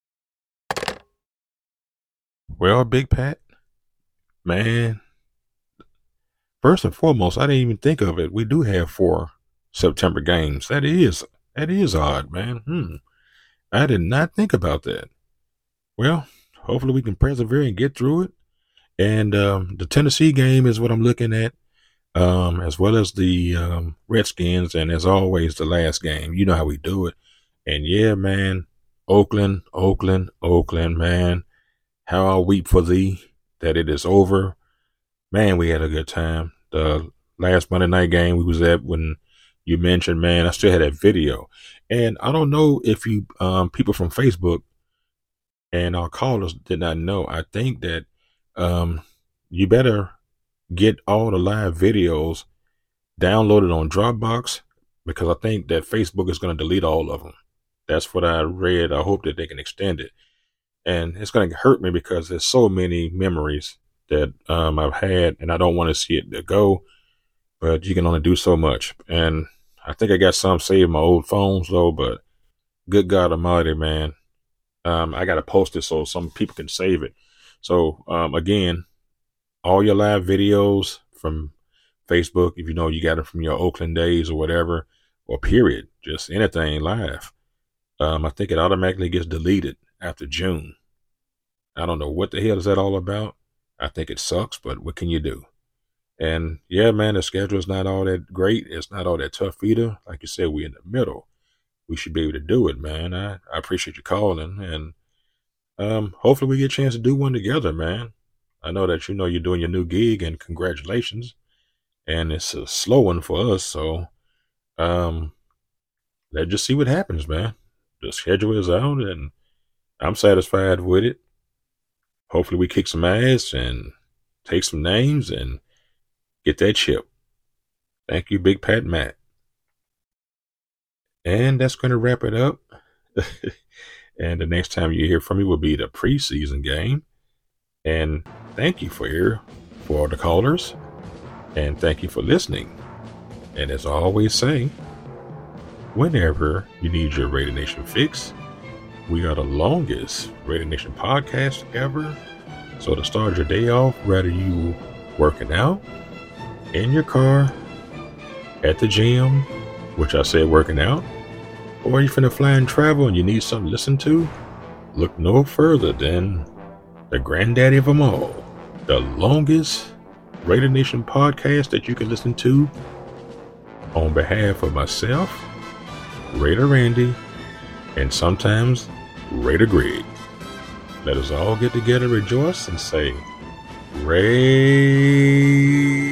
Well, Big Pat, man, first and foremost, I didn't even think of it. We do have four September games. That is, that is odd, man. Hmm. I did not think about that. Well, hopefully we can persevere and get through it. And um, the Tennessee game is what I'm looking at, um, as well as the um, Redskins. And as always, the last game. You know how we do it. And yeah, man, Oakland, Oakland, Oakland, man. How I weep for thee that it is over. Man, we had a good time. The last Monday night game we was at, when you mentioned, man, I still had that video. And I don't know if you um, people from Facebook and our callers did not know. I think that um, you better get all the live videos downloaded on Dropbox, because I think that Facebook is going to delete all of them. That's what I read. I hope that they can extend it. And it's going to hurt me because there's so many memories that um, I've had, and I don't want to see it go, but you can only do so much. And I think I got some saved in my old phones, though, but good God Almighty, man. Um, I got to post it so some people can save it. So, um, again, all your live videos from Facebook, if you know you got it from your Oakland days or whatever, or period, just anything live, um, I think it automatically gets deleted after June. I don't know what the hell is that all about. I think it sucks, but what can you do? And yeah, man, the schedule is not all that great. It's not all that tough either. Like you said, we're in the middle. We should be able to do it, man. I, I appreciate you calling, and um, hopefully we get a chance to do one together, man. I know that you know you're doing your new gig, and congratulations. And it's a slow one for us, so um, let's just see what happens, man. The schedule is out, and I'm satisfied with it. Hopefully we kick some ass and take some names and get that chip. Thank you, Big Pat Matt. And that's going to wrap it up. And the next time you hear from me will be the preseason game. And thank you for here for all the callers. And thank you for listening. And as I always say, whenever you need your Raider Nation fix, we are the longest Raider Nation podcast ever. So to start your day off, whether you working out, in your car, at the gym, which I said working out, or you finna fly and travel and you need something to listen to, look no further than the granddaddy of them all, the longest Raider Nation podcast that you can listen to. On behalf of myself, Raider Randy, and sometimes Raider Greg, let us all get together, rejoice, and say,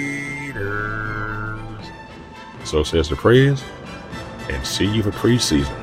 Raiders. So says the prayers, and see you for preseason.